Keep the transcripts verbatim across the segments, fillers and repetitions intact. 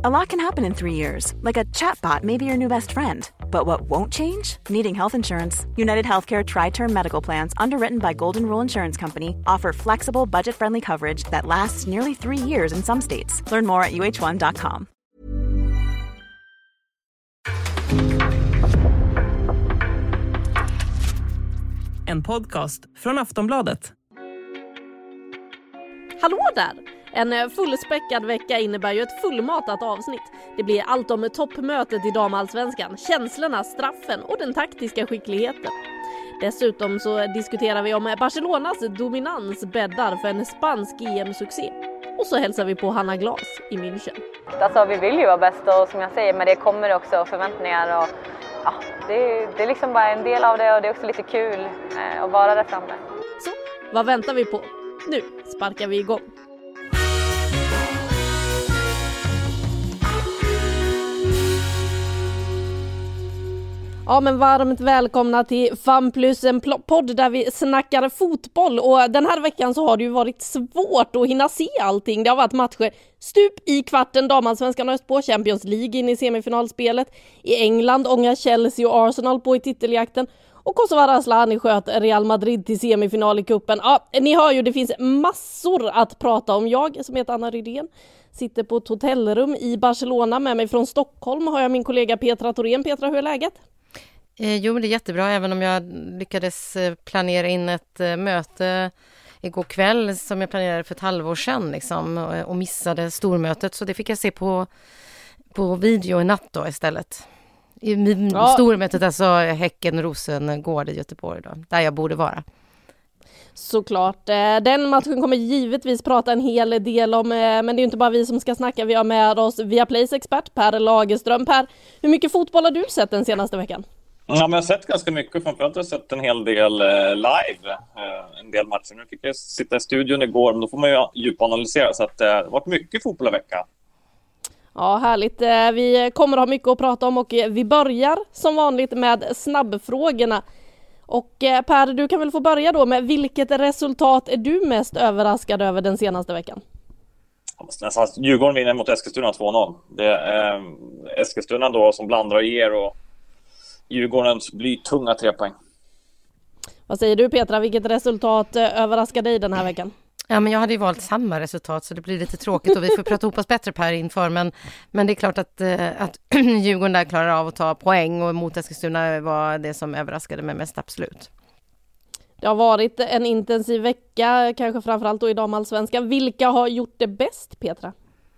A lot can happen in three years, like a chatbot may be your new best friend. But what won't change? Needing health insurance. United Healthcare Tri-Term Medical Plans, underwritten by Golden Rule Insurance Company, offer flexible, budget-friendly coverage that lasts nearly three years in some states. Learn more at u h one dot com. En podcast från Aftonbladet. Hallå där! En fullspäckad vecka innebär ju ett fullmatat avsnitt. Det blir allt om toppmötet i damallsvenskan, känslorna, straffen och den taktiska skickligheten. Dessutom så diskuterar vi om Barcelonas dominans bäddar för en spansk E M-succé. Och så hälsar vi på Hanna Glas i München. Alltså vi vill ju vara bäst och som jag säger, men det kommer också förväntningar och ja, det, är, det är liksom bara en del av det och det är också lite kul eh, att vara där framme. Så, vad väntar vi på? Nu sparkar vi igång. Ja, men varmt välkomna till Fan Plus, en podd där vi snackar fotboll. Och den här veckan så har det ju varit svårt att hinna se allting. Det har varit matcher stup i kvarten, damallsvenskan och på Champions League in i semifinalspelet. I England ångar Chelsea och Arsenal på i titeljakten. Och Kosovare Asllani sköt Real Madrid till semifinal i kuppen. Ja, ni hör ju, det finns massor att prata om. Jag som heter Anna Rydén sitter på ett hotellrum i Barcelona. Med mig från Stockholm har jag min kollega Petra Thorén. Petra, hur är läget? Eh, jo, men det är jättebra, även om jag lyckades planera in ett eh, möte igår kväll som jag planerade för ett halvår sedan liksom, och, och missade stormötet. Så det fick jag se på, på video i natt då istället. I ja. Stormötet, alltså Häcken-Rosengård i Göteborg då, där jag borde vara. Såklart. Den matchen kommer givetvis prata en hel del om, men det är ju inte bara vi som ska snacka. Vi har med oss Viaplays expert Per Lagerström. Per, hur mycket fotboll har du sett den senaste veckan? Ja, men jag har sett ganska mycket. Framförallt har jag sett en hel del eh, live. Eh, en del matcher. Nu fick jag sitta i studion igår, men då får man ju djupanalysera. Så att, eh, det har varit mycket fotboll i veckan. Ja, härligt. Vi kommer att ha mycket att prata om och vi börjar som vanligt med snabbfrågorna. Och Per, du kan väl få börja då med vilket resultat är du mest överraskad över den senaste veckan? Nästan Djurgården vinner mot Eskilstuna två noll. Det är eh, Eskilstuna då som blandar och ger och Djurgårdens blir tunga tre poäng. Vad säger du Petra, vilket resultat överraskar dig den här veckan? Ja, men jag hade ju valt samma resultat så det blir lite tråkigt och vi får prata ihop oss bättre Per inför. Men, men det är klart att, att Djurgården där klarar av att ta poäng och mot Eskilstuna var det som överraskade mig mest, absolut. Det har varit en intensiv vecka, kanske framförallt då i damallsvenskan. Vilka har gjort det bäst, Petra?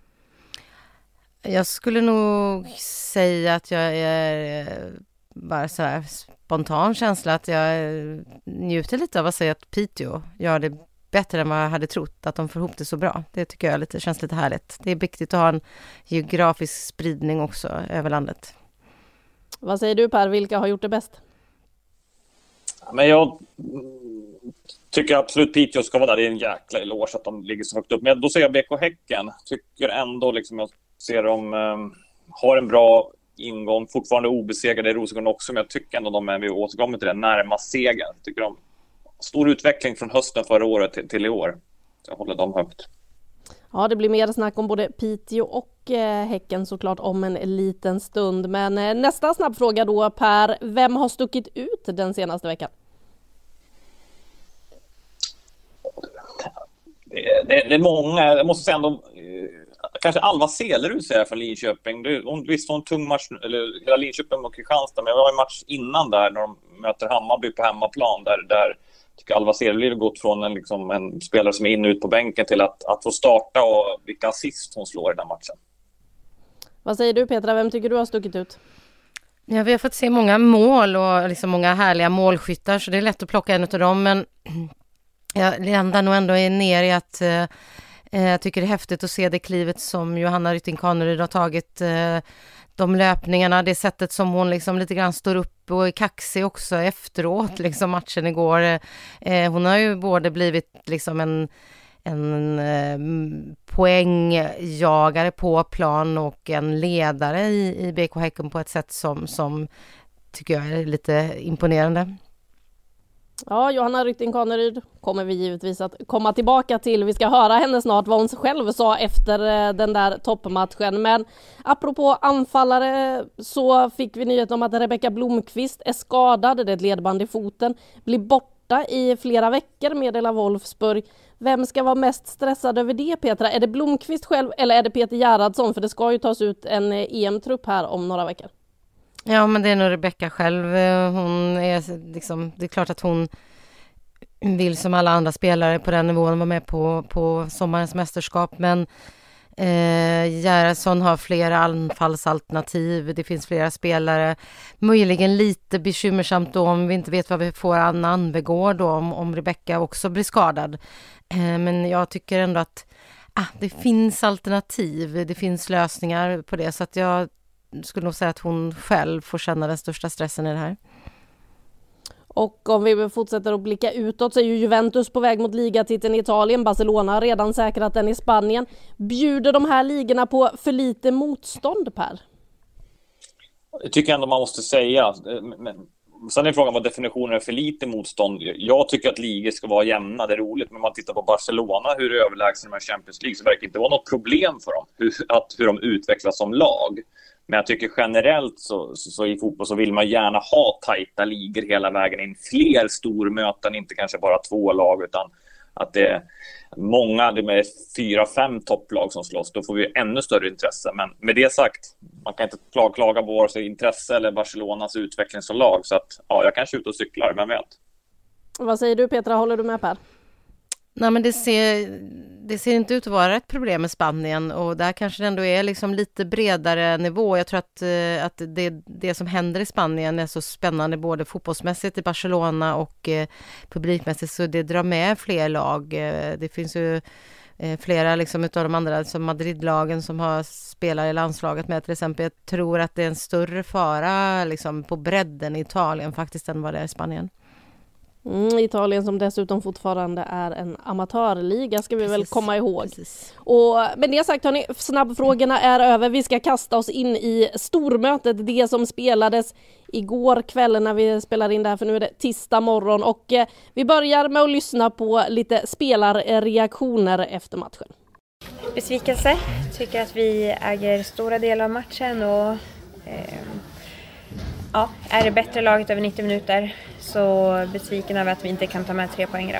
Jag skulle nog säga att jag är bara så här spontan känsla att jag njuter lite av att säga att Piteå gör det bättre än vad jag hade trott, att de får ihop det så bra. Det tycker jag lite, känns lite härligt. Det är viktigt att ha en geografisk spridning också över landet. Vad säger du Per, vilka har gjort det bäst? Men jag tycker absolut Piteå ska vara där. Det är en jäkla eloge att de ligger så högt upp. Men då säger jag B K Häcken. Tycker ändå liksom jag ser dem um, har en bra ingång. Fortfarande obesegrade i Rosengård också. Men jag tycker ändå de är, vi återkommer till det, närma segern. Tycker de stor utveckling från hösten förra året till, till i år. Jag håller dem högt. Ja, det blir mer snack om både Piteå och eh, Häcken såklart om en liten stund. Men eh, nästa snabbfråga då Per, vem har stuckit ut den senaste veckan? Det, det, det är många, jag måste säga ändå, eh, kanske Alva Selerud säger från Linköping. Det, hon, visst var en tung match, eller hela Linköping och Kristianstad, men jag var en match innan där när de möter Hammarby på hemmaplan där, där tycker Alva Selerud har gått från en, liksom, en spelare som är in och ut på bänken till att, att få starta och vilka assist hon slår i den matchen. Vad säger du Petra, vem tycker du har stuckit ut? Ja, vi har fått se många mål och liksom många härliga målskyttar så det är lätt att plocka en av dem, men jag landar nog ändå ner i att eh, jag tycker det är häftigt att se det klivet som Johanna Rytting Kaneryd har tagit, eh, de löpningarna, det sättet som hon liksom lite grann står upp och är kaxig också efteråt, liksom matchen igår. Eh, hon har ju både blivit liksom en, en eh, poängjagare på plan och en ledare i, i B K Häcken på ett sätt som, som tycker jag är lite imponerande. Ja, Johanna Rytting Kaneryd kommer vi givetvis att komma tillbaka till. Vi ska höra henne snart vad hon själv sa efter den där toppmatchen. Men apropå anfallare så fick vi nyhet om att Rebecka Blomqvist är skadad. Det är ett ledband i foten. Blir borta i flera veckor, meddelar Wolfsburg. Vem ska vara mest stressad över det, Petra? Är det Blomqvist själv eller är det Peter Gerhardsson? För det ska ju tas ut en E M-trupp här om några veckor. Ja, men det är nog Rebecka själv. Hon är liksom, det är klart att hon vill som alla andra spelare på den nivån vara med på, på sommarens mästerskap. Men eh, Gerhardsson har flera anfallsalternativ. Det finns flera spelare. Möjligen lite bekymmersamt då om vi inte vet vad vi får Anna Anvegård då, om, om Rebecka också blir skadad. Eh, men jag tycker ändå att ah, det finns alternativ. Det finns lösningar på det, så att jag skulle nog säga att hon själv får känna den största stressen i det här. Och om vi fortsätter att blicka utåt så är ju Juventus på väg mot ligatiteln i Italien. Barcelona har redan säkrat den i Spanien. Bjuder de här ligorna på för lite motstånd, Per? Det tycker jag ändå man måste säga. Men sen är frågan vad definitionen är för lite motstånd. Jag tycker att ligor ska vara jämna, det är roligt. Men om man tittar på Barcelona, hur det är överlägsen med Champions League, så verkar det inte vara något problem för dem hur, att, hur de utvecklas som lag. Men jag tycker generellt så, så, så i fotboll så vill man gärna ha tajta ligor hela vägen in. Fler stormöten, inte kanske bara två lag, utan att det är många, det är fyra, fem topplag som slåss. Då får vi ännu större intresse. Men med det sagt, man kan inte klaga, klaga på vare sig intresse eller Barcelonas utveckling som lag. Så att ja, jag kanske är ute och cyklar, men vet. Vad säger du, Petra? Håller du med, Per? Nej, men det ser, det ser inte ut att vara ett problem med Spanien, och där kanske det ändå är liksom lite bredare nivå. Jag tror att, att det, det som händer i Spanien är så spännande både fotbollsmässigt i Barcelona och eh, publikmässigt, så det drar med fler lag. Det finns ju eh, flera liksom utav de andra, som Madrid-lagen som har spelat i landslaget med till exempel. Jag tror att det är en större fara liksom, på bredden i Italien faktiskt än vad det är i Spanien. Mm, Italien som dessutom fortfarande är en amatörliga ska vi Precis. väl komma ihåg. Och, men det sagt, hörni, snabbfrågorna är över. Vi ska kasta oss in i stormötet, det som spelades igår kväll när vi spelar in det här, för nu är det tisdag morgon. Och eh, vi börjar med att lyssna på lite spelarreaktioner efter matchen. Besvikelse. Tycker att vi äger stora delar av matchen och eh, ja, är det bättre laget över nittio minuter. Så besviken över att vi inte kan ta med tre poäng idag.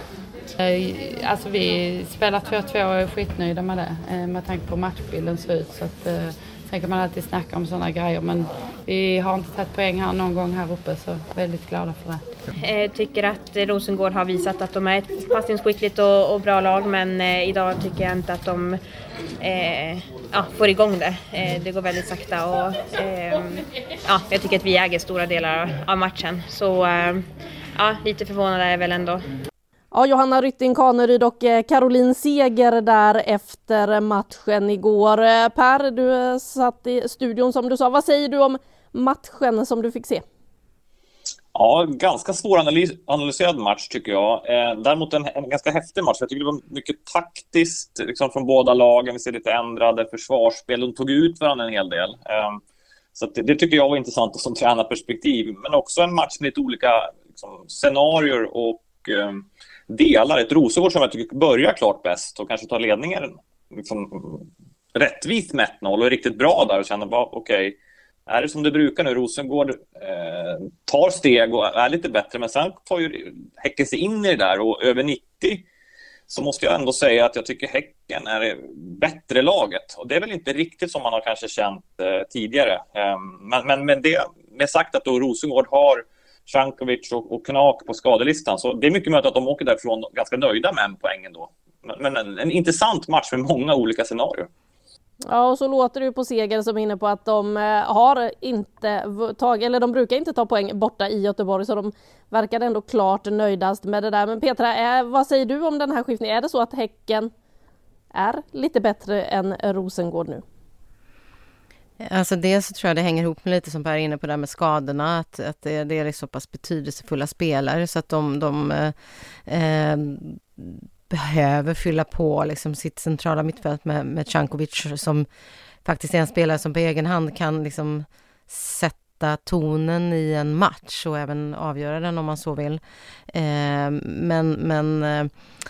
Alltså vi spelar två två och är skitnöjda med det. Med tanke på matchbilden ser ut. Så att, sen kan man alltid snacka om sådana grejer. Men vi har inte tagit poäng här någon gång här uppe. Så väldigt glada för det. Jag tycker att Rosengård har visat att de är ett passningsskickligt och, och bra lag. Men eh, idag tycker jag inte att de eh, ja, får igång det. Eh, det går väldigt sakta. Och, eh, ja, jag tycker att vi äger stora delar av matchen. Så eh, ja, lite förvånad är jag väl ändå. Ja, Johanna Rytting Kaneryd och Caroline Seger där efter matchen igår. Per, du satt i studion som du sa. Vad säger du om matchen som du fick se? Ja, ganska svåranalyserad match tycker jag. Eh, däremot en, en ganska häftig match. Jag tycker det var mycket taktiskt liksom, från båda lagen. Vi ser lite ändrade försvarsspel. De tog ut varandra en hel del. Eh, så det, det tycker jag var intressant som tränarperspektiv. Men också en match med lite olika liksom, scenarier och eh, delar. Ett Rosengård som jag tycker börjar klart bäst och kanske tar ledningen liksom, rättvist med ett noll och är riktigt bra där och känner bara okej. Okay, är det som det brukar nu? Rosengård eh, tar steg och är lite bättre, men sen tar ju Häcken sig in i det där, och över nittio så måste jag ändå säga att jag tycker Häcken är det bättre laget, och det är väl inte riktigt som man har kanske känt eh, tidigare. Eh, men, men med det med sagt att då Rosengård har Cankovic och, och Knak på skadelistan, så det är mycket möjligt att de åker därifrån ganska nöjda med en poängen då. Men, men en, en intressant match med många olika scenarier. Ja, och så låter det ju på Seger som är inne på att de har inte tagit, eller de brukar inte ta poäng borta i Göteborg, så de verkar ändå klart nöjdast med det där. Men Petra, är, vad säger du om den här skiftningen? Är det så att Häcken är lite bättre än Rosengård nu? Alltså det så tror jag det hänger ihop med lite som Per är inne på där med skadorna, att, att det, det är så pass betydelsefulla spelare så att de, de eh, behöver fylla på liksom sitt centrala mittfält med, med Cankovic som faktiskt är en spelare som på egen hand kan liksom sätta sätta tonen i en match och även avgöra den om man så vill. Eh, men men eh,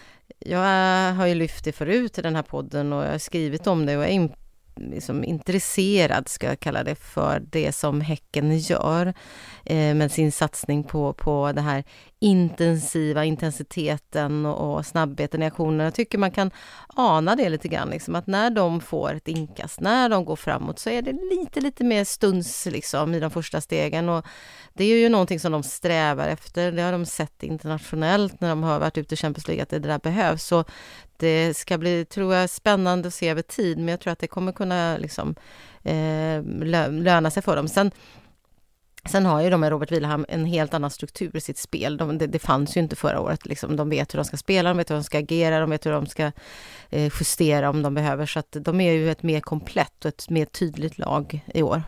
jag har ju lyft det förut i den här podden och jag har skrivit om det och jag är in, liksom intresserad, ska jag kalla det, för det som Häcken gör eh, med sin satsning på, på det här intensiva intensiteten och, och snabbheten i aktionen. Jag tycker man kan ana det lite grann, liksom, att när de får ett inkast, när de går framåt, så är det lite, lite mer stuns liksom, i de första stegen, och det är ju någonting som de strävar efter. Det har de sett internationellt när de har varit ute i Champions League, att det där behövs. Så det ska bli, tror jag, spännande att se över tid, men jag tror att det kommer kunna liksom, eh, löna sig för dem. Sen Sen har ju de med Robert Vilahamn en helt annan struktur i sitt spel. De, det, det fanns ju inte förra året. Liksom. De vet hur de ska spela, de vet hur de ska agera, de vet hur de ska eh, justera om de behöver. Så att de är ju ett mer komplett och ett mer tydligt lag i år.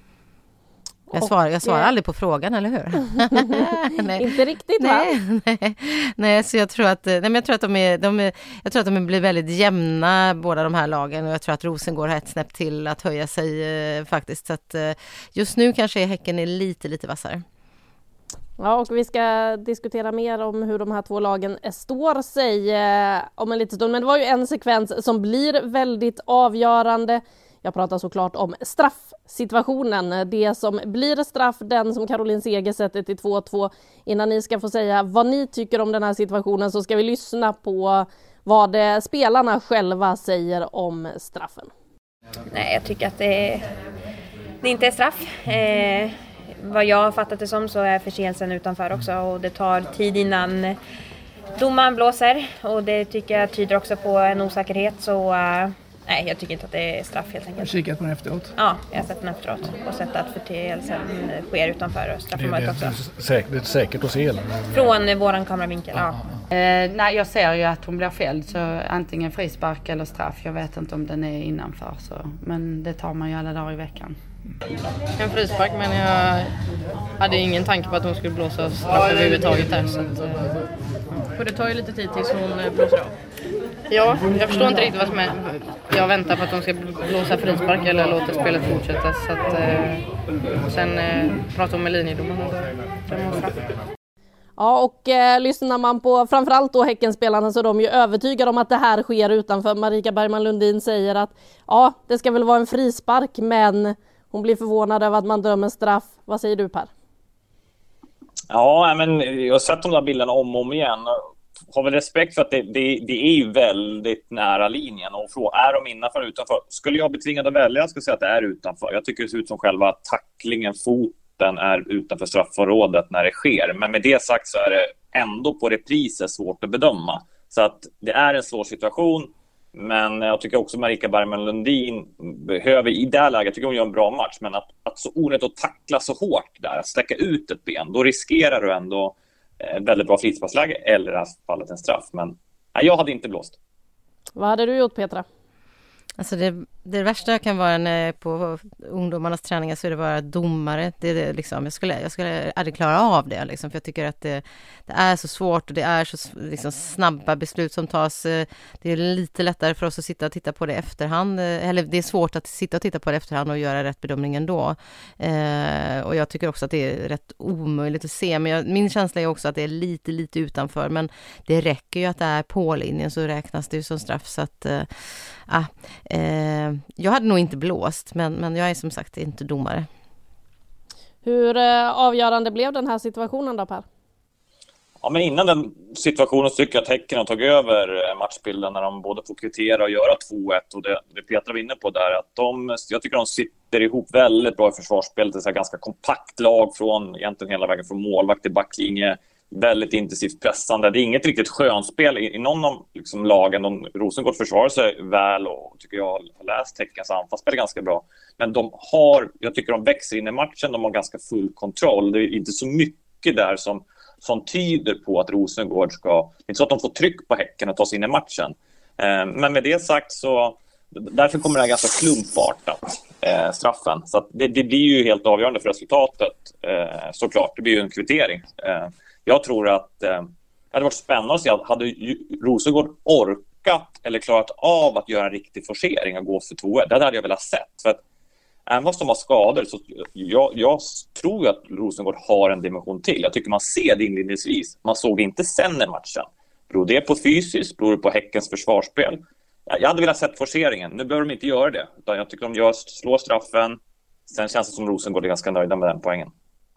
Jag svarar, jag svarar aldrig på frågan, eller hur? Nej. Inte riktigt, va? Nej, nej, nej, så jag tror att, nej, men jag tror att de är, de är, jag tror att de blir väldigt jämna, båda de här lagen, och jag tror att Rosengård har ett snäpp till att höja sig eh, faktiskt. Så att eh, just nu kanske Häcken är lite, lite vassare. Ja, och vi ska diskutera mer om hur de här två lagen står sig eh, om en liten stund. Men det var ju en sekvens som blir väldigt avgörande. Jag pratar såklart om straffsituationen. Det som blir straff, den som Caroline Seger sätter till två två. Innan ni ska få säga vad ni tycker om den här situationen så ska vi lyssna på vad spelarna själva säger om straffen. Nej, jag tycker att det, det inte är straff. Eh, vad jag har fattat det som så är förseelsen utanför också, och det tar tid innan domaren blåser, och det tycker jag tyder också på en osäkerhet, så uh, nej, jag tycker inte att det är straff helt enkelt. Har du kikat på den efteråt? Ja, jag har sett den efteråt och sett att förseelsen sker utanför straffområdet också. Det är, säkert, det är säkert att se eller? Från våran kameravinkel, ja. ja. Eh, nej, jag ser ju att hon blir fälld, så antingen frispark eller straff. Jag vet inte om den är innanför, så. Men det tar man ju alla dagar i veckan. En frispark, men jag hade ingen tanke på att hon skulle blåsa straff överhuvudtaget där. Så att, för det tar ju lite tid tills hon blåser av. Ja, jag förstår inte riktigt vad som är. Jag väntar på att de ska blåsa frispark eller låta spelet fortsätta. Så att, eh, sen eh, pratar de med linjedomaren och då. Ja, och eh, lyssnar man på framförallt då Häckenspelarna så är de ju övertygade om att det här sker utanför. Marika Bergman Lundin säger att ja, det ska väl vara en frispark, men hon blir förvånad över att man dömer straff. Vad säger du, Per? Ja, men jag har sett de där bilderna om och om igen. Har väl respekt för att det, det, det är ju väldigt nära linjen, och fråga, är de innanför eller utanför? Skulle jag bli tvingad att välja, jag skulle säga att det är utanför. Jag tycker det ser ut som själva tacklingen, foten är utanför straffområdet när det sker. Men med det sagt så är det ändå på repriser svårt att bedöma. Så att det är en svår situation. Men jag tycker också Marika Bergman Lundin behöver i det läget, jag tycker hon gör en bra match, men att, att så onödigt att tackla så hårt där, att sträcka ut ett ben, då riskerar du ändå ett väldigt bra frisparksläge eller i det här fallet en straff. Men nej, jag hade inte blåst. Vad hade du gjort, Petra? Alltså det, det värsta kan vara när på ungdomarnas träningar så är det bara domare. Det är det liksom, jag skulle, jag skulle aldrig klara av det liksom, för jag tycker att det, det är så svårt och det är så liksom, snabba beslut som tas. Det är lite lättare för oss att sitta och titta på det efterhand. Eller det är svårt att sitta och titta på det efterhand och göra rätt bedömning ändå. Eh, och jag tycker också att det är rätt omöjligt att se. Men jag, min känsla är också att det är lite, lite utanför. Men det räcker ju att det är på linjen, så räknas det ju som straff. Så att, eh, ah, Eh, jag hade nog inte blåst, men, men jag är som sagt inte domare. Hur eh, avgörande blev den här situationen då, Per? Ja, men innan den situationen så tycker jag att Häcken har tagit över matchbilden när de både får kvittera och göra två ett, och det, det Petra var inne på där, att de, jag tycker de sitter ihop väldigt bra i försvarsspelet. Det är ett ganska kompakt lag från egentligen hela vägen från målvakt till backlinje. Väldigt intensivt pressande. Det är inget riktigt skönspel i, i någon av liksom, lagen. De, Rosengård försvarar sig väl och tycker jag har läst Häckens anfallsspel ganska bra. Men de har, jag tycker de växer in i matchen. De har ganska full kontroll. Det är inte så mycket där som, som tyder på att Rosengård ska... Det är inte så att de får tryck på Häcken och ta sig in i matchen. Eh, men med det sagt så... Därför kommer det här ganska klumpvartat, eh, straffen. Så att det, det blir ju helt avgörande för resultatet. Eh, såklart, det blir ju en kvittering. Eh, Jag tror att eh, det hade varit spännande att se att hade Rosengård orkat eller klarat av att göra en riktig forcering och gå för två ett. Det hade jag velat sett. För att, även fast de har skador, så jag, jag tror att Rosengård har en dimension till. Jag tycker man ser det inledningsvis. Man såg det inte sen i matchen. Beror det på fysiskt? Beror det på Häckens försvarsspel? Jag hade velat sett forceringen. Nu behöver de inte göra det. Utan jag tycker de gör, slår straffen. Sen känns det som Rosengård är ganska nöjda med den poängen.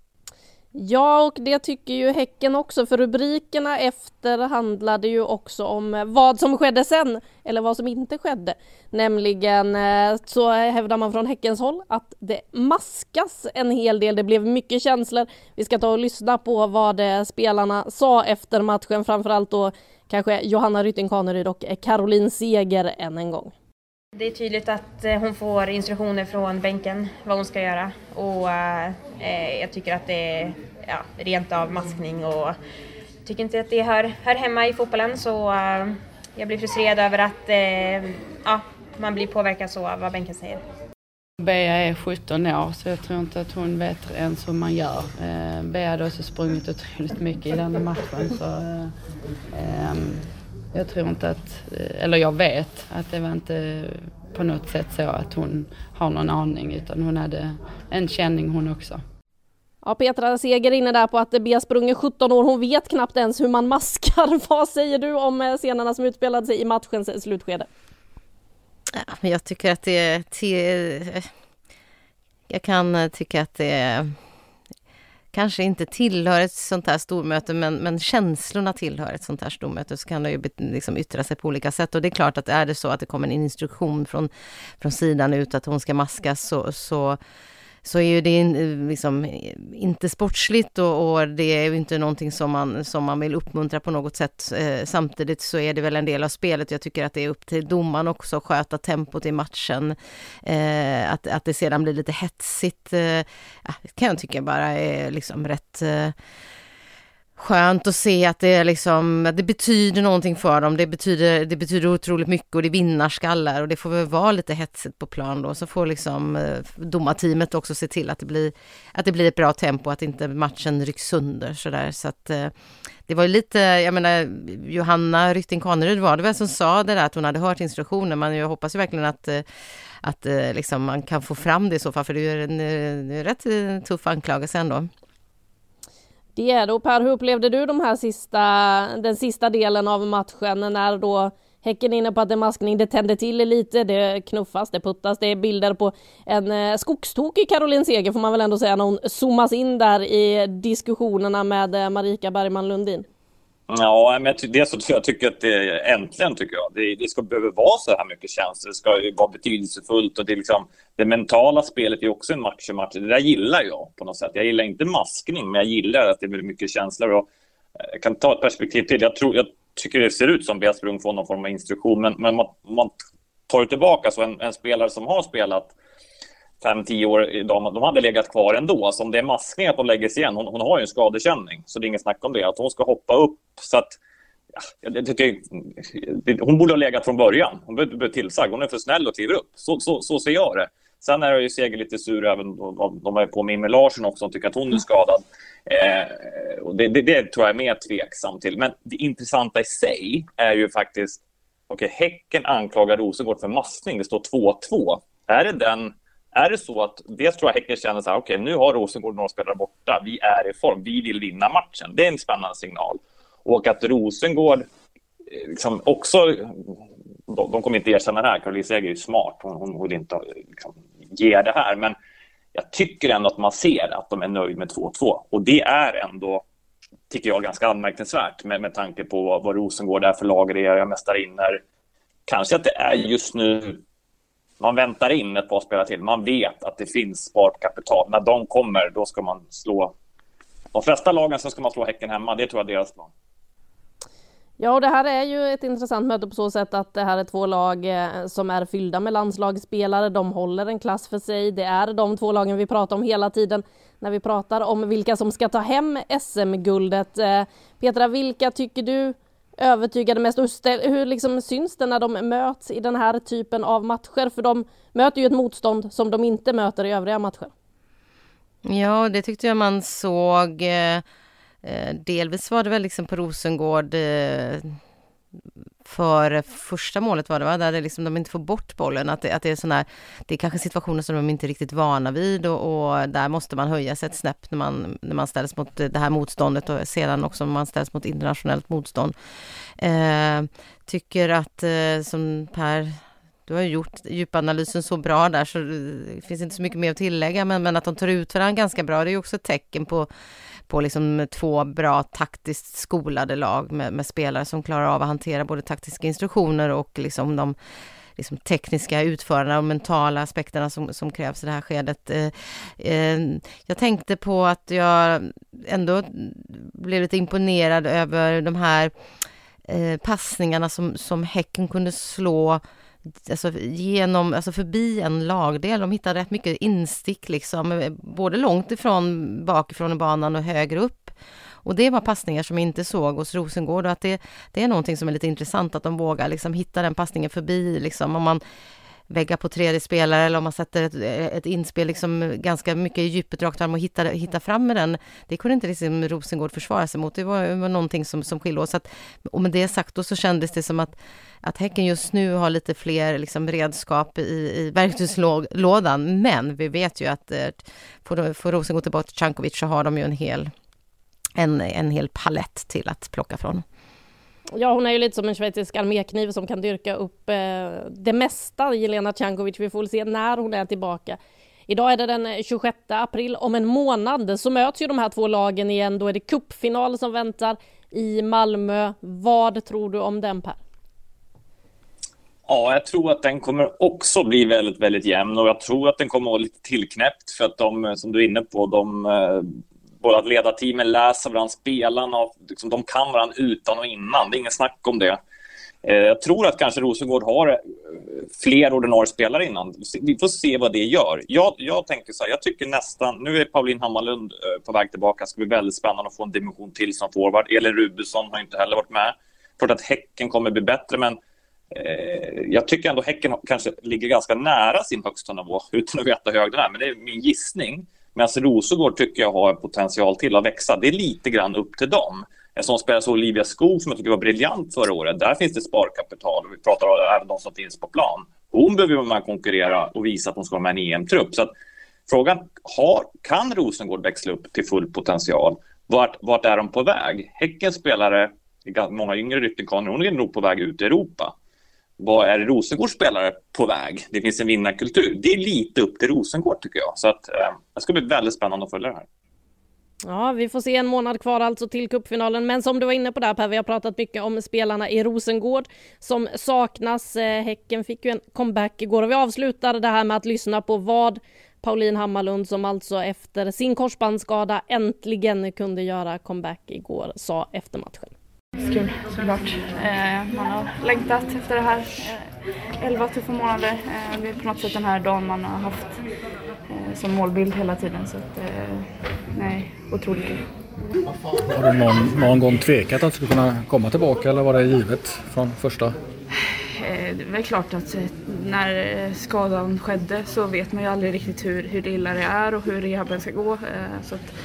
Ja, och det tycker ju Häcken också, för rubrikerna efter handlade ju också om vad som skedde sen, eller vad som inte skedde. Nämligen så hävdar man från Häckens håll att det maskas en hel del, det blev mycket känslor. Vi ska ta och lyssna på vad spelarna sa efter matchen, framförallt då kanske Johanna Rytting Kaneryd och Caroline Seger än en gång. Det är tydligt att hon får instruktioner från bänken vad hon ska göra, och eh, jag tycker att det är ja, rent av maskning, och tycker inte att det hör, hör hemma i fotbollen, så eh, jag blir frustrerad över att eh, ja, man blir påverkad så av vad bänken säger. Bea är sjutton år, så jag tror inte att hon vet ens hur man gör. Eh, Bea hade också sprungit otroligt mycket i den matchen, så eh, eh, jag tror inte att, eller jag vet att det var inte på något sätt så att hon har någon aning, utan hon hade en känning hon också. Ja, Petra Seger inne där på att Bea sprungit sjutton år, hon vet knappt ens hur man maskar. Vad säger du om scenerna som utspelade sig i matchens slutskede? Ja, men jag tycker att det är till... jag kan tycka att det kanske inte tillhör ett sånt här stormöte, men, men känslorna tillhör ett sånt här stormöte, så kan det ju liksom yttra sig på olika sätt. Och det är klart att är det så att det kommer en instruktion från, från sidan ut att hon ska maskas, så, så, så är ju det liksom inte sportsligt, och, och det är ju inte någonting som man, som man vill uppmuntra på något sätt. Eh, samtidigt så är det väl en del av spelet. Jag tycker att det är upp till domaren också att sköta tempot i matchen. Eh, att, att det sedan blir lite hetsigt eh, kan jag tycka bara är liksom rätt... Eh, skönt att se att det, är liksom, det betyder någonting för dem. Det betyder, det betyder otroligt mycket, och det vinnarskallar, och det får väl vara lite hetsigt på plan då. Så får liksom domarteamet också se till att det blir, att det blir ett bra tempo, att inte matchen rycks sönder sådär. Så att det var ju lite, jag menar, Johanna Rytting Kaneryd var det väl som sa det där, att hon hade hört instruktioner, men jag hoppas ju verkligen att att liksom man kan få fram det i så fall, för det är ju en, en rätt tuff anklagelse ändå. Det är det. Och Per, hur upplevde du de här sista, den sista delen av matchen, när då Häcken är inne på att det är maskning, det tänder till lite, det knuffas, det puttas, det är bilder på en eh, skogstok i Caroline Seger, får man väl ändå säga, när hon zoomas in där i diskussionerna med eh, Marika Bergman Lundin. Ja, men det så jag tycker att det äntligen tycker jag. Det, det ska behöva vara så här mycket känslor. Det ska ju vara betydelsefullt, och det är liksom det mentala spelet är också en match match. Det där gillar jag på något sätt. Jag gillar inte maskning, men jag gillar att det blir mycket känslor, och jag kan ta ett perspektiv till. Jag tror jag tycker det ser ut som Bea Sprung får någon form av instruktion, men men man, man tar tillbaka så en, en spelare som har spelat fem tio år idag, de hade legat kvar ändå. Alltså om det är maskning att de lägger sig igen, hon, hon har ju en skadekänning, så det är inget snack om det, att hon ska hoppa upp, så att ja, jag tycker, hon borde ha legat från början, hon borde bli tillsagd, hon är för snäll och kliver upp, så, så, så ser jag det. Sen är det ju Seger lite sur, även de, de är på med Emil Larsson också, och tycker att hon är skadad, eh, och det, det, det tror jag är mer tveksam till. Men det intressanta i sig är ju faktiskt, okej, okay, Häcken anklagar Rosengård för maskning, det står två två. Är det den Är det så att dels tror jag Häcken känner så här, okej, okay, nu har Rosengård några spelare borta, vi är i form, vi vill vinna matchen. Det är en spännande signal. Och att Rosengård liksom också, de, de kommer inte erkänna det här, Caroline Seger är ju smart, hon, hon vill inte liksom ge det här, men jag tycker ändå att man ser att de är nöjda med två två. Och det är ändå, tycker jag, ganska anmärkningsvärt med, med tanke på vad Rosengård är för lag, det är mästarinnor. Kanske att det är just nu man väntar in ett par spelare till. Man vet att det finns sparkapital. När de kommer, då ska man slå de flesta lagen, så ska man slå Häcken hemma. Det tror jag är deras plan. Ja, och det här är ju ett intressant möte på så sätt att det här är två lag som är fyllda med landslagsspelare. De håller en klass för sig. Det är de två lagen vi pratar om hela tiden när vi pratar om vilka som ska ta hem S M-guldet. Petra, vilka tycker du övertygade mest? Hur liksom syns det när de möts i den här typen av matcher? För de möter ju ett motstånd som de inte möter i övriga matcher. Ja, det tyckte jag man såg. Eh, delvis var det väl liksom på Rosengård. Eh, för första målet var det va? Där det liksom, de inte får bort bollen. Att det, att det är sån här, det är kanske situationer som de inte är riktigt vana vid och, och där måste man höja sig ett snäpp när man, när man ställs mot det här motståndet och sedan också när man ställs mot internationellt motstånd. Eh, tycker att eh, som Per, du har gjort djupanalysen så bra där så det finns inte så mycket mer att tillägga, men, men att de tar ut varandra ganska bra, det är ju också ett tecken på på liksom två bra taktiskt skolade lag med, med spelare som klarar av att hantera både taktiska instruktioner och liksom de liksom tekniska utförarna och mentala aspekterna som, som krävs i det här skedet. Eh, eh, jag tänkte på att jag ändå blev lite imponerad över de här eh, passningarna som, som Häcken kunde slå alltså genom, alltså förbi en lagdel. De hittade rätt mycket instick liksom, både långt ifrån bakifrån i banan och högre upp. Och det var passningar som jag inte såg hos Rosengård, och att det, det är någonting som är lite intressant, att de vågar liksom hitta den passningen förbi liksom, om man väggar på tredje spelare eller om man sätter ett, ett inspel liksom ganska mycket i djupet rakt fram och hittar, hittar fram med den. Det kunde inte liksom Rosengård försvara sig mot. Det var, det var någonting som, som skiljer oss. Att, och med det sagt då så kändes det som att, att Häcken just nu har lite fler liksom redskap i, i verktygslådan. Men vi vet ju att får, får Rosengård tillbaka till Cankovic så har de ju en hel, en, en hel palett till att plocka från. Ja, hon är ju lite som en schweizisk armékniv som kan dyrka upp eh, det mesta, Jelena Cankovic. Vi får väl se när hon är tillbaka. Idag är det den tjugosjätte april. Om en månad så möts ju de här två lagen igen. Då är det cupfinal som väntar i Malmö. Vad tror du om den, Per? Ja, jag tror att den kommer också bli väldigt, väldigt jämn. Och jag tror att den kommer att vara lite tillknäppt. För att de, som du är inne på, de... både att ledarteamen läser varandra, spelarna, liksom, de kan varandra utan och innan. Det är ingen snack om det. Eh, jag tror att kanske Rosengård har fler ordinarie spelare innan. Vi får se vad det gör. Jag, jag tänker så här, jag tycker nästan, nu är Pauline Hammarlund eh, på väg tillbaka. Det ska bli väldigt spännande att få en dimension till som forward. Elin Rubensson har inte heller varit med. Klart att Häcken kommer bli bättre, men eh, jag tycker ändå Häcken kanske ligger ganska nära sin högsta nivå utan att veta hur hög den är. Men det är min gissning. Men alltså Rosengård tycker jag har potential till att växa. Det är lite grann upp till dem. En som spelar så Olivia Skog som jag tycker var briljant förra året. Där finns det sparkapital. Vi pratar om även de som finns på plan. Hon behöver vara med och konkurrera och visa att hon ska vara med i en E M-trupp. Så att frågan, har, kan Rosengård växla upp till full potential? Vart, vart är de på väg? Häckens spelare, många yngre ryttingkaner, hon är nog på väg ut i Europa. Vad är Rosengårds spelare på väg? Det finns en vinnarkultur. Det är lite upp till Rosengård tycker jag. Så att, eh, det ska bli väldigt spännande att följa det här. Ja, vi får se en månad kvar alltså till cupfinalen. Men som du var inne på där, Per, vi har pratat mycket om spelarna i Rosengård som saknas. Häcken fick ju en comeback igår och vi avslutar det här med att lyssna på vad Pauline Hammarlund, som alltså efter sin korsbandsskada äntligen kunde göra comeback igår, sa efter matchen. Kul, såklart. Eh, man har längtat efter det här. Eh, elva tuffa månader. Eh, det är på något sätt den här dagen man har haft eh, som målbild hela tiden. Så att, eh, nej, otroligt kul. Har du någon, någon gång tvekat att du skulle kunna komma tillbaka, eller var det givet från första? Eh, det är väl klart att eh, när skadan skedde så vet man ju aldrig riktigt hur, hur illa det är och hur rehaben ska gå. Eh, så att,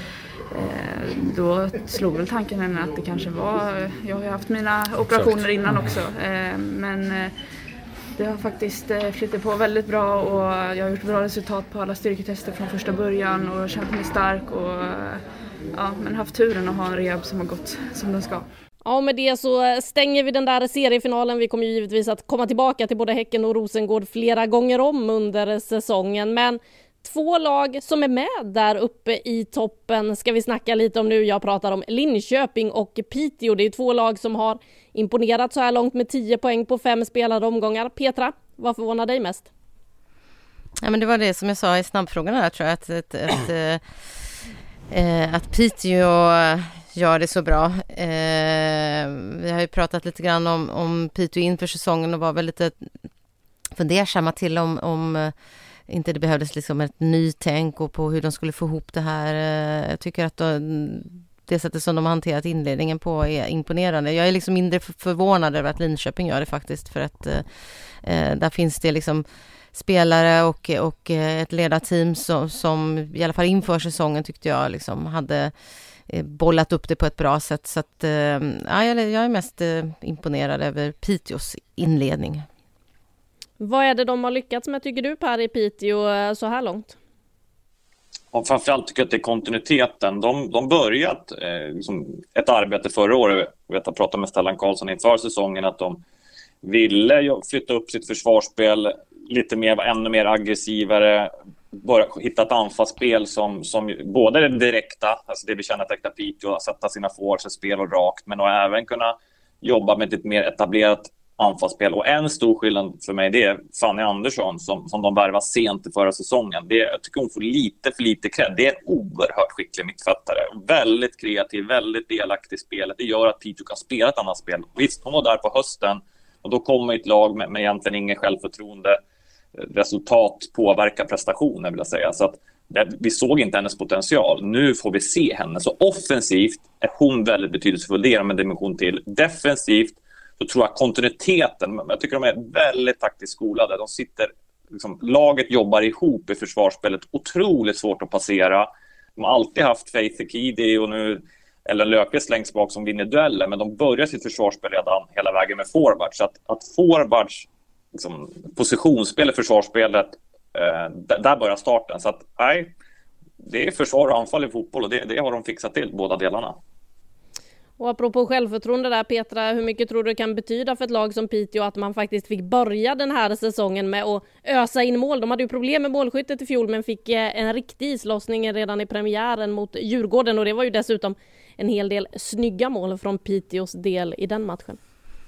då slog väl tanken att det kanske var, jag har ju haft mina operationer innan också, men det har faktiskt flyttat på väldigt bra och jag har gjort bra resultat på alla styrketester från första början och känt mig stark och ja, men haft turen att ha en rehab som har gått som den ska. Ja, med det så stänger vi den där seriefinalen. Vi kommer ju givetvis att komma tillbaka till både Häcken och Rosengård flera gånger om under säsongen, men två lag som är med där uppe i toppen ska vi snacka lite om nu. Jag pratar om Linköping och Piteå. Det är två lag som har imponerat så här långt med tio poäng på fem spelade omgångar. Petra, vad förvånar dig mest? Ja, men det var det som jag sa i snabbfrågorna där, tror jag. Att, att, att, äh, att Piteå gör det så bra. Äh, vi har ju pratat lite grann om, om Piteå inför säsongen och var väl lite fundersamma till om... om inte det behövdes liksom ett nytänk och på hur de skulle få ihop det här. Jag tycker att det sättet som de har hanterat inledningen på är imponerande. Jag är liksom mindre förvånad över att Linköping gör det faktiskt, för att eh, där finns det liksom spelare och, och ett ledarteam som, som i alla fall inför säsongen tyckte jag liksom hade bollat upp det på ett bra sätt. Så att, ja, jag är mest imponerad över Piteås inledning. Vad är det de har lyckats med, tycker du, Per, i Piteå så här långt? Och framförallt tycker jag att det är kontinuiteten. De, de börjat eh, liksom ett arbete förra året. Jag vet, jag pratade med Stellan Karlsson inför säsongen att de ville flytta upp sitt försvarsspel lite mer, ännu mer aggressivare, bara hitta ett anfallsspel som, som både det direkta, alltså det vi känner att äkta Piteå, sätta sina forwards, spel och rakt, men och även kunna jobba med ett mer etablerat anfallsspel. Och en stor skillnad för mig, det är Fanny Andersson som, som de värvar sent i förra säsongen. Det, jag tycker hon får lite för lite cred. Det är en oerhört skicklig mittfältare. Väldigt kreativ, väldigt delaktig i spelet. Det gör att Piteå kan spela ett annat spel. Visst, hon var där på hösten och då kommer ett lag med, med egentligen ingen självförtroende. Resultat påverkar prestationer, vill jag säga. Så att det, vi såg inte hennes potential. Nu får vi se henne. Så offensivt är hon väldigt betydelsefull. Det är en dimension till. Defensivt så tror jag kontinuiteten, jag tycker de är väldigt taktiskt skolade. De sitter, liksom, laget jobbar ihop i försvarsspelet. Otroligt svårt att passera. De har alltid haft Faith Ekidi och nu Ellen Löfqvist längst bak som vinner dueller. Men de börjar sitt försvarsspel redan hela vägen med forwards. Så att, att forwards liksom, positionsspel i försvarsspelet, eh, där, där börjar starten. Så att nej, det är försvar och anfall i fotboll och det, det har de fixat till, båda delarna. Och apropå självförtroende där, Petra, hur mycket tror du kan betyda för ett lag som Piteå att man faktiskt fick börja den här säsongen med att ösa in mål? De hade ju problem med målskyttet i fjol men fick en riktig islossning redan i premiären mot Djurgården och det var ju dessutom en hel del snygga mål från Piteås del i den matchen.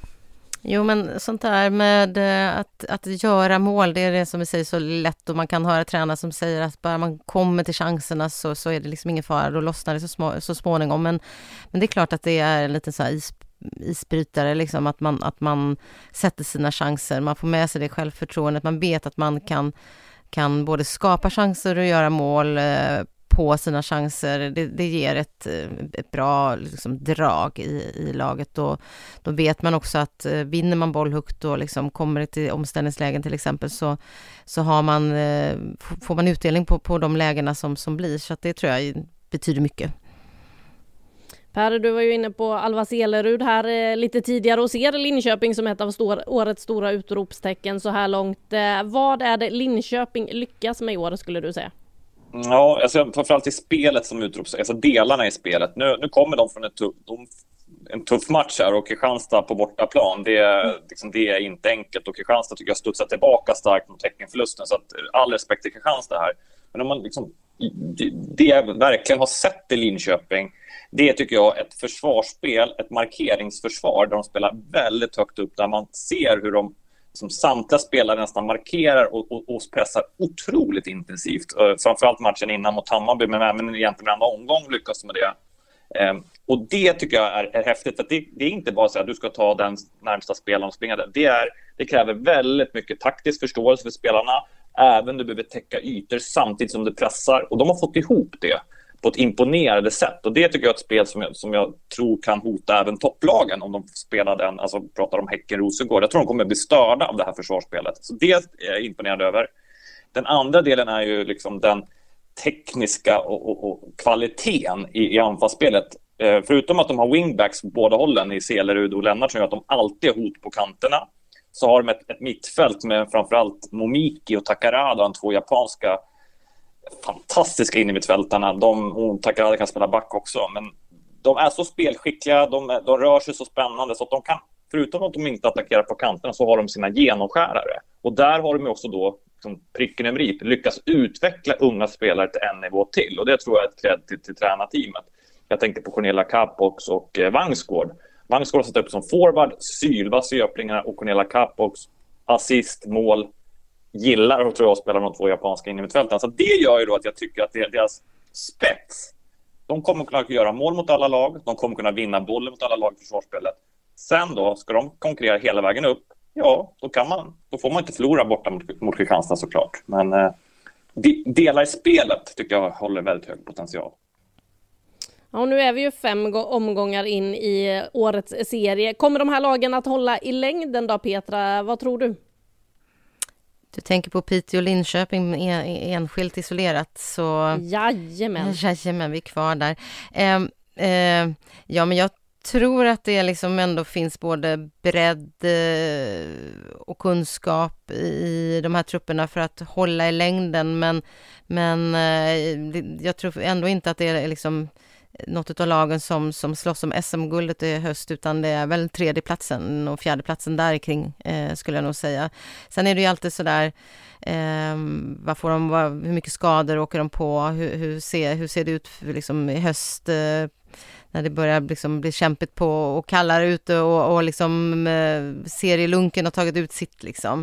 Jo, men sånt där med att, att göra mål, det är det som vi säger så lätt och man kan höra tränare som säger att bara man kommer till chanserna så, så är det liksom ingen fara, då lossnar det så, små, så småningom. Men, men det är klart att det är en liten så här is, isbrytare, liksom, att, man, att man sätter sina chanser, man får med sig det självförtroendet, man vet att man kan, kan både skapa chanser och göra mål eh, på sina chanser. Det, det ger ett, ett bra liksom, drag i, i laget. Och då vet man också att eh, vinner man boll högt och liksom kommer det till omställningslägen till exempel så, så har man, eh, får man utdelning på, på de lägena som, som blir. Så att det tror jag betyder mycket. Per, du var ju inne på Alva Selerud här eh, lite tidigare och ser Linköping som ett av stor, årets stora utropstecken så här långt. Eh, vad är det Linköping lyckas med i år, skulle du säga? Ja, alltså, framförallt i spelet som utrops, alltså delarna i spelet. Nu, nu kommer de från ett tuff, de, en tuff match här och Kristianstad på bortaplan. Det, liksom, det är inte enkelt och Kristianstad tycker jag studsar tillbaka starkt mot teckenförlusten. Så att, all respekt till Kristianstad här. Men om man liksom, det, det jag verkligen har sett i Linköping, det tycker jag ett försvarsspel, ett markeringsförsvar där de spelar väldigt högt upp, där man ser hur de som samtliga spelare nästan markerar och, och, och pressar otroligt intensivt. Uh, framförallt matchen innan mot Hammarby, men även egentligen varenda omgång lyckas med det. Um, och det tycker jag är, är häftigt. Att det, det är inte bara så att du ska ta den närmsta spelaren och springa där. Det, är, det kräver väldigt mycket taktisk förståelse för spelarna. Även du behöver täcka ytor samtidigt som du pressar. Och de har fått ihop det på ett imponerande sätt. Och det tycker jag är ett spel som jag, som jag tror kan hota även topplagen om de spelar den, alltså pratar om Häcken Rosengård. Jag tror de kommer bli störda av det här försvarsspelet. Så det är jag imponerad över. Den andra delen är ju liksom den tekniska och, och, och kvaliteten i, i anfallsspelet. Eh, förutom att de har wingbacks på båda hållen i Selerud och Lennart som gör att de alltid har hot på kanterna, så har de ett, ett mittfält med framförallt Momiki och Takarada, de två japanska fantastiska in i mittfältarna. De, och Takarada kan spela back också, men de är så spelskickliga, de, de rör sig så spännande så att de kan, förutom att de inte attackerar på kanterna, så har de sina genomskärare. Och där har de också då som pricken över i lyckas utveckla unga spelare till en nivå till. Och det tror jag är ett cred till, till tränarteamet. Jag tänker på Cornelia Kapox och eh, Vangsgård. Vangsgård har satt upp som forward, Sylvas i öppningarna och Cornelia Kapox assist, mål. Gillar och tror jag spelar de två japanska in i mittfälten. Så det gör ju då att jag tycker att det är deras spets. De kommer kunna göra mål mot alla lag. De kommer kunna vinna bollen mot alla lag i försvarsspelet. Sen då ska de konkurrera hela vägen upp. Ja, då kan man. Då får man inte förlora borta mot, mot Kristianstad såklart. Men eh, de, delar i spelet tycker jag håller väldigt hög potential. Ja, och nu är vi ju fem omgångar in i årets serie. Kommer de här lagen att hålla i längden då, Petra? Vad tror du? du tänker på Piteå och Linköping en, enskilt isolerat så... Jajamän. Jajamän, vi är kvar där. Eh, eh, ja, men jag tror att det liksom ändå finns både bredd eh, och kunskap i de här trupperna för att hålla i längden. Men, men eh, jag tror ändå inte att det är liksom något av lagen som, som slåss om S M-guldet i höst, utan det är väl tredjeplatsen och fjärdeplatsen där kring eh, skulle jag nog säga. Sen är det ju alltid sådär, eh, vad får de, vad, hur mycket skador åker de på, hur, hur, ser, hur ser det ut liksom i höst eh, när det börjar liksom bli kämpigt på och kallar ute och, och liksom eh, serielunken har tagit ut sitt liksom.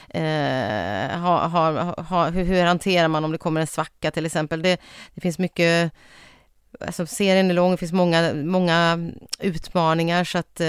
Eh, ha, ha, ha, hur, hur hanterar man om det kommer en svacka till exempel? Det, det finns mycket, alltså serien är lång, det finns många, många utmaningar så att eh,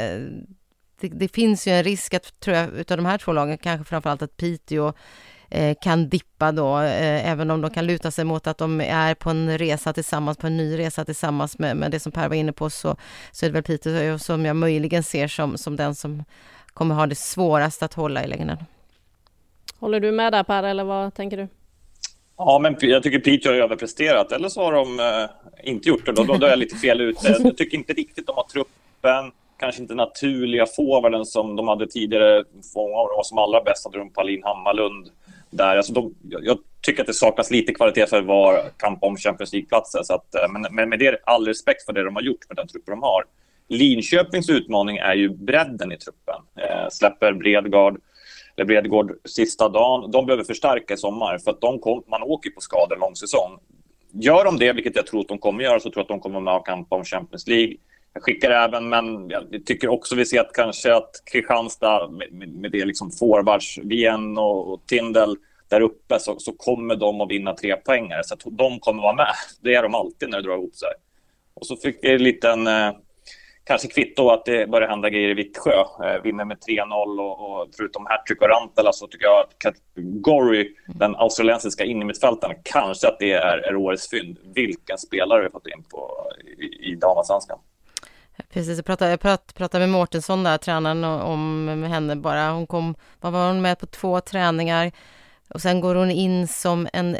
det, det finns ju en risk att, tror jag, utav de här två lagen, kanske framförallt att Piteå eh, kan dippa då, eh, även om de kan luta sig mot att de är på en resa tillsammans, på en ny resa tillsammans med, med det som Per var inne på, så, så är det väl Piteå som jag möjligen ser som, som den som kommer ha det svårast att hålla i längden. Håller du med där, Per, eller vad tänker du? Ja, men jag tycker Piteå har överpresterat. Eller så har de eh, inte gjort det. Då, då, då är jag lite fel ute. Jag tycker inte riktigt de har truppen. Kanske inte naturliga forwarden som de hade tidigare. Många av dem som allra bäst hade de Paulin Hammarlund där. Alltså de, jag tycker att det saknas lite kvalitet för var kamp om Champions League-platser. Så att, men, men med det, all respekt för det de har gjort med den truppen de har. Linköpings utmaning är ju bredden i truppen. Eh, släpper Bredgård. eller Bredgård sista dagen. De behöver förstärka i sommar för att de kom, man åker på skador lång säsong. Gör de det, vilket jag tror att de kommer göra, så tror jag att de kommer med att kampa om Champions League. Jag skickar även, men jag tycker också vi ser att kanske att Kristianstad med, med, med det liksom forwards, Wien och, och Tindel där uppe, så, så kommer de att vinna tre poängare. Så att de kommer vara med. Det är de alltid när det drar ihop sig. Och så fick vi en liten... Eh, kanske kvitto att det börjar hända grejer i Vittsjö. Eh, vinner med tre noll och, och förutom Hattrick och Rantala så tycker jag att Gory, den australiensiska innermittfältaren, kanske att det är, är årets fynd. Vilken spelare vi har fått in på i, i damallsvenskan. Precis, jag pratade, jag pratade, pratade med Mårtensson där, tränaren, om med henne bara. Hon kom, vad var hon med på två träningar och sen går hon in som en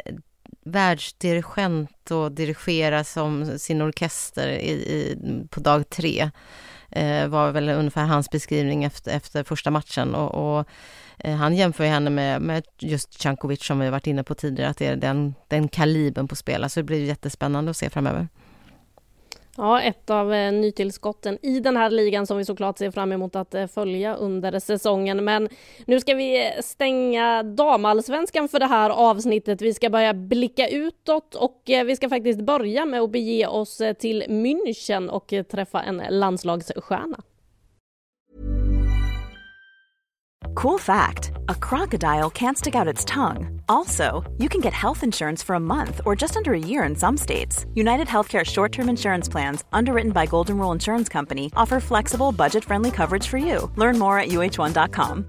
världsdirigent och dirigerar som sin orkester i, i, på dag tre. Eh, var väl ungefär hans beskrivning efter, efter första matchen och, och eh, han jämför henne med, med just Cankovic som vi har varit inne på tidigare, att det är den, den kalibern på spela, så det blir jättespännande att se framöver. Ja, ett av eh, nytillskotten i den här ligan som vi såklart ser fram emot att eh, följa under säsongen. Men nu ska vi stänga damallsvenskan för det här avsnittet. Vi ska börja blicka utåt och eh, vi ska faktiskt börja med att bege oss eh, till München och eh, träffa en landslagsstjärna. Cool fact, a crocodile can't stick out its tongue. Also, you can get health insurance for a month or just under a year in some states. United Healthcare short-term insurance plans, underwritten by Golden Rule Insurance Company, offer flexible, budget-friendly coverage for you. Learn more at u h one dot com.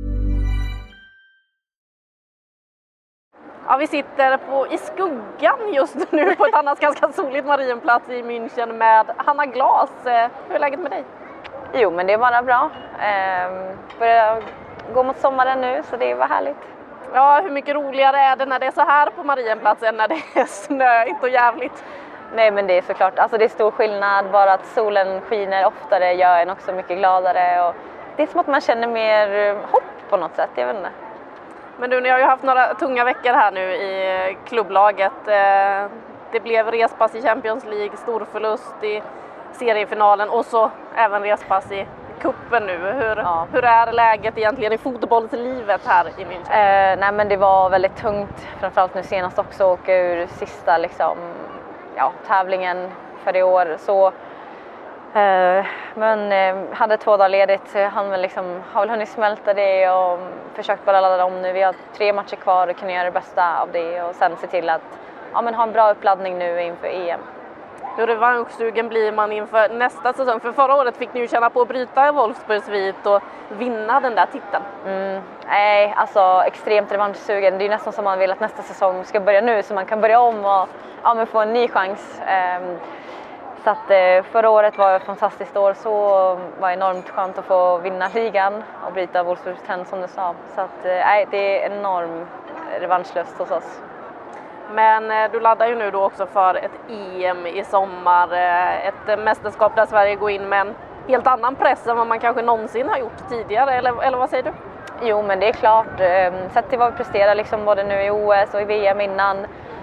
Ja, vi sitter på, i skuggan just nu på ett annat ganska soligt Marienplats i München med Hanna Glas. Hur är läget med dig? Jo, men det är bara bra. Ehm, börjar gå mot sommaren nu, så det var härligt. Ja, hur mycket roligare är det när det är så här på Marienplats än när det är snöigt och jävligt? Nej, men det är såklart, alltså det är stor skillnad. Bara att solen skiner oftare gör en också mycket gladare. Och det är som att man känner mer hopp på något sätt, jag vet inte. Men du, ni har ju haft några tunga veckor här nu i klubblaget. Det blev respass i Champions League, stor förlust i seriefinalen och så även respass i kuppen nu. Hur, ja. hur är läget egentligen i fotbollslivet här i München? Eh, nej, men det var väldigt tungt, framförallt nu senast också, åka ur sista liksom, ja, tävlingen för det år. Så, eh, men eh, hade två dagar ledigt, han väl liksom, har väl hunnit smälta det och försökt bara ladda om nu. Vi har tre matcher kvar och kan göra det bästa av det och sen se till att ja, men ha en bra uppladdning nu inför E M. Hur revanschsugen blir man inför nästa säsong? För förra året fick ni ju känna på att bryta Wolfsburgs svit och vinna den där titeln. Mm, nej, alltså extremt revanschsugen. Det är nästan som man vill att nästa säsong ska börja nu så man kan börja om och ja, men få en ny chans. Ehm, Så att eh, förra året var ett fantastiskt år, så var det enormt skönt att få vinna ligan och bryta Wolfsburgs trend som du sa. Så att eh, det är enorm revanschlust hos oss. Men eh, du laddar ju nu då också för ett E M i sommar, eh, ett eh, mästerskap där Sverige går in med en helt annan press än vad man kanske någonsin har gjort tidigare, eller, eller vad säger du? Jo, men det är klart, eh, sett till vad vi presterar liksom både nu i O S och i V M innan,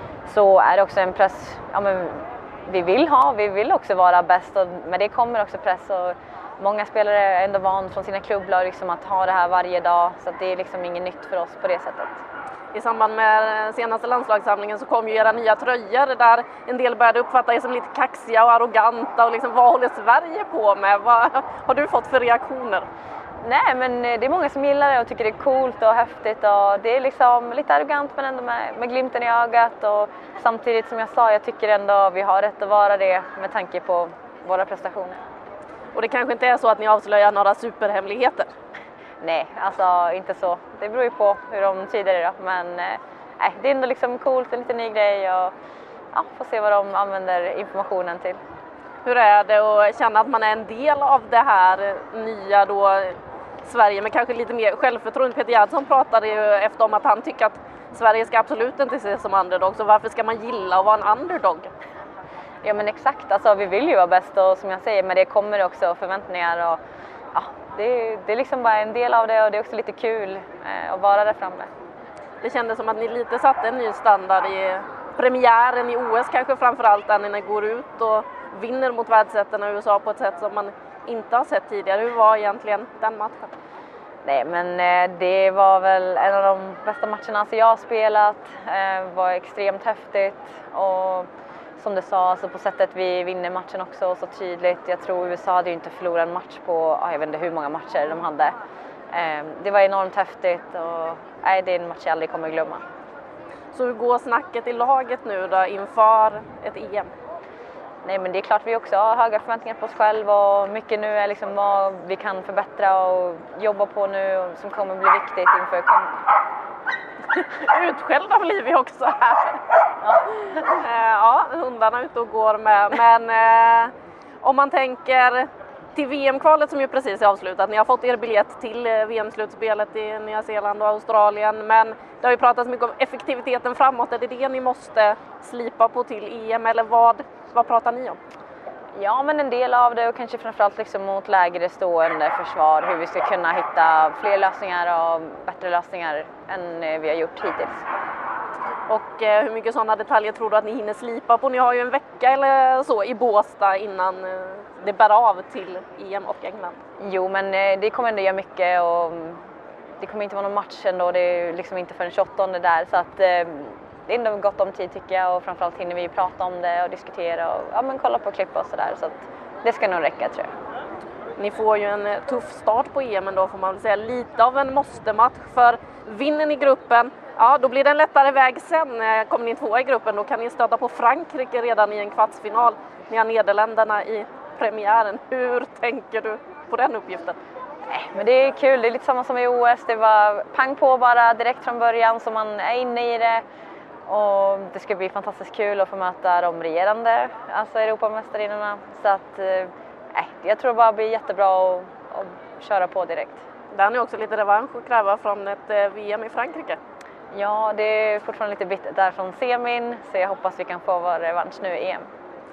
så är det också en press, ja, men vi vill ha, vi vill också vara bäst, och med det kommer också press, och många spelare är ändå van från sina klubblag liksom att ha det här varje dag, så att det är liksom inget nytt för oss på det sättet. I samband med senaste landslagssamlingen så kom ju era nya tröjor där en del började uppfatta er som lite kaxiga och arroganta, och liksom, vad håller Sverige på med? Vad har du fått för reaktioner? Nej, men det är många som gillar det och tycker det är coolt och häftigt, och det är liksom lite arrogant men ändå med, med glimten i ögat, och samtidigt som jag sa, jag tycker ändå vi har rätt att vara det med tanke på våra prestationer. Och det kanske inte är så att ni avslöjar några superhemligheter? Nej, alltså inte så. Det beror ju på hur de tyder det då, men eh, det är ändå liksom coolt, en liten ny grej, och ja, får se vad de använder informationen till. Hur är det att känna att man är en del av det här nya då Sverige med kanske lite mer självförtroende? Peter Gerhardsson pratade ju efter om att han tycker att Sverige ska absolut inte ses som underdog, så varför ska man gilla att vara en underdog? Ja, men exakt, alltså vi vill ju vara bäst, och som jag säger, men det kommer också förväntningar, och ja, det, det är liksom bara en del av det, och det är också lite kul eh, att vara där framme. Det kändes som att ni lite satte en ny standard i premiären i O S, kanske framförallt när ni går ut och vinner mot världsettorna i U S A på ett sätt som man inte har sett tidigare. Hur var egentligen den matchen? Nej, men eh, det var väl en av de bästa matcherna som jag har spelat. Det eh, var extremt häftigt, och som du sa, alltså på sättet vi vinner matchen också så tydligt. Jag tror U S A hade ju inte förlorat en match på, jag vet inte hur många matcher de hade. Eh, det var enormt häftigt, och nej, det är en match jag aldrig kommer glömma. Så hur går snacket i laget nu då inför ett E M? Nej, men det är klart vi också har höga förväntningar på oss själva, och mycket nu är liksom vad vi kan förbättra och jobba på nu, och som kommer bli viktigt inför kom- Utskällda blir vi också här. Ja, ja, hundarna ute och går med. Men eh, om man tänker till V M-kvalet som ju precis är avslutat. Ni har fått er biljett till V M-slutspelet i Nya Zeeland och Australien. Men det har ju pratats mycket om effektiviteten framåt. Är det det ni måste slipa på till E M, eller vad, vad pratar ni om? Ja, men en del av det, och kanske framförallt liksom mot lägre stående försvar. Hur vi ska kunna hitta fler lösningar och bättre lösningar än vi har gjort hittills. Och eh, hur mycket sådana detaljer tror du att ni hinner slipa på? Ni har ju en vecka eller så i Båstad innan eh, det bär av till E M och England. Jo, men eh, det kommer ändå göra mycket, och det kommer inte vara någon match ändå. Det är liksom inte förrän tjugoåttonde där, så att eh, det är ändå gott om tid tycker jag, och framförallt hinner vi prata om det och diskutera och ja, men kolla på klipp och sådär, så att det ska nog räcka, tror jag. Ni får ju en tuff start på E M då, får man väl säga, lite av en måste-match, för vinner ni gruppen, ja, då blir det en lättare väg sen. Kommer ni två i gruppen, då kan ni stöta på Frankrike redan i en kvartsfinal. Ni har Nederländerna i premiären. Hur tänker du på den uppgiften? Nej, men det är kul. Det är lite samma som i O S. Det var pang på bara direkt från början, så man är inne i det. Och det ska bli fantastiskt kul att få möta de regerande, alltså Europamästarinnorna. Så att, nej, jag tror det bara blir jättebra att, att köra på direkt. Där är också lite revansch att kräva från ett V M i Frankrike. Ja, det är fortfarande lite bittert där från semin, så jag hoppas vi kan få vår revansch nu i E M.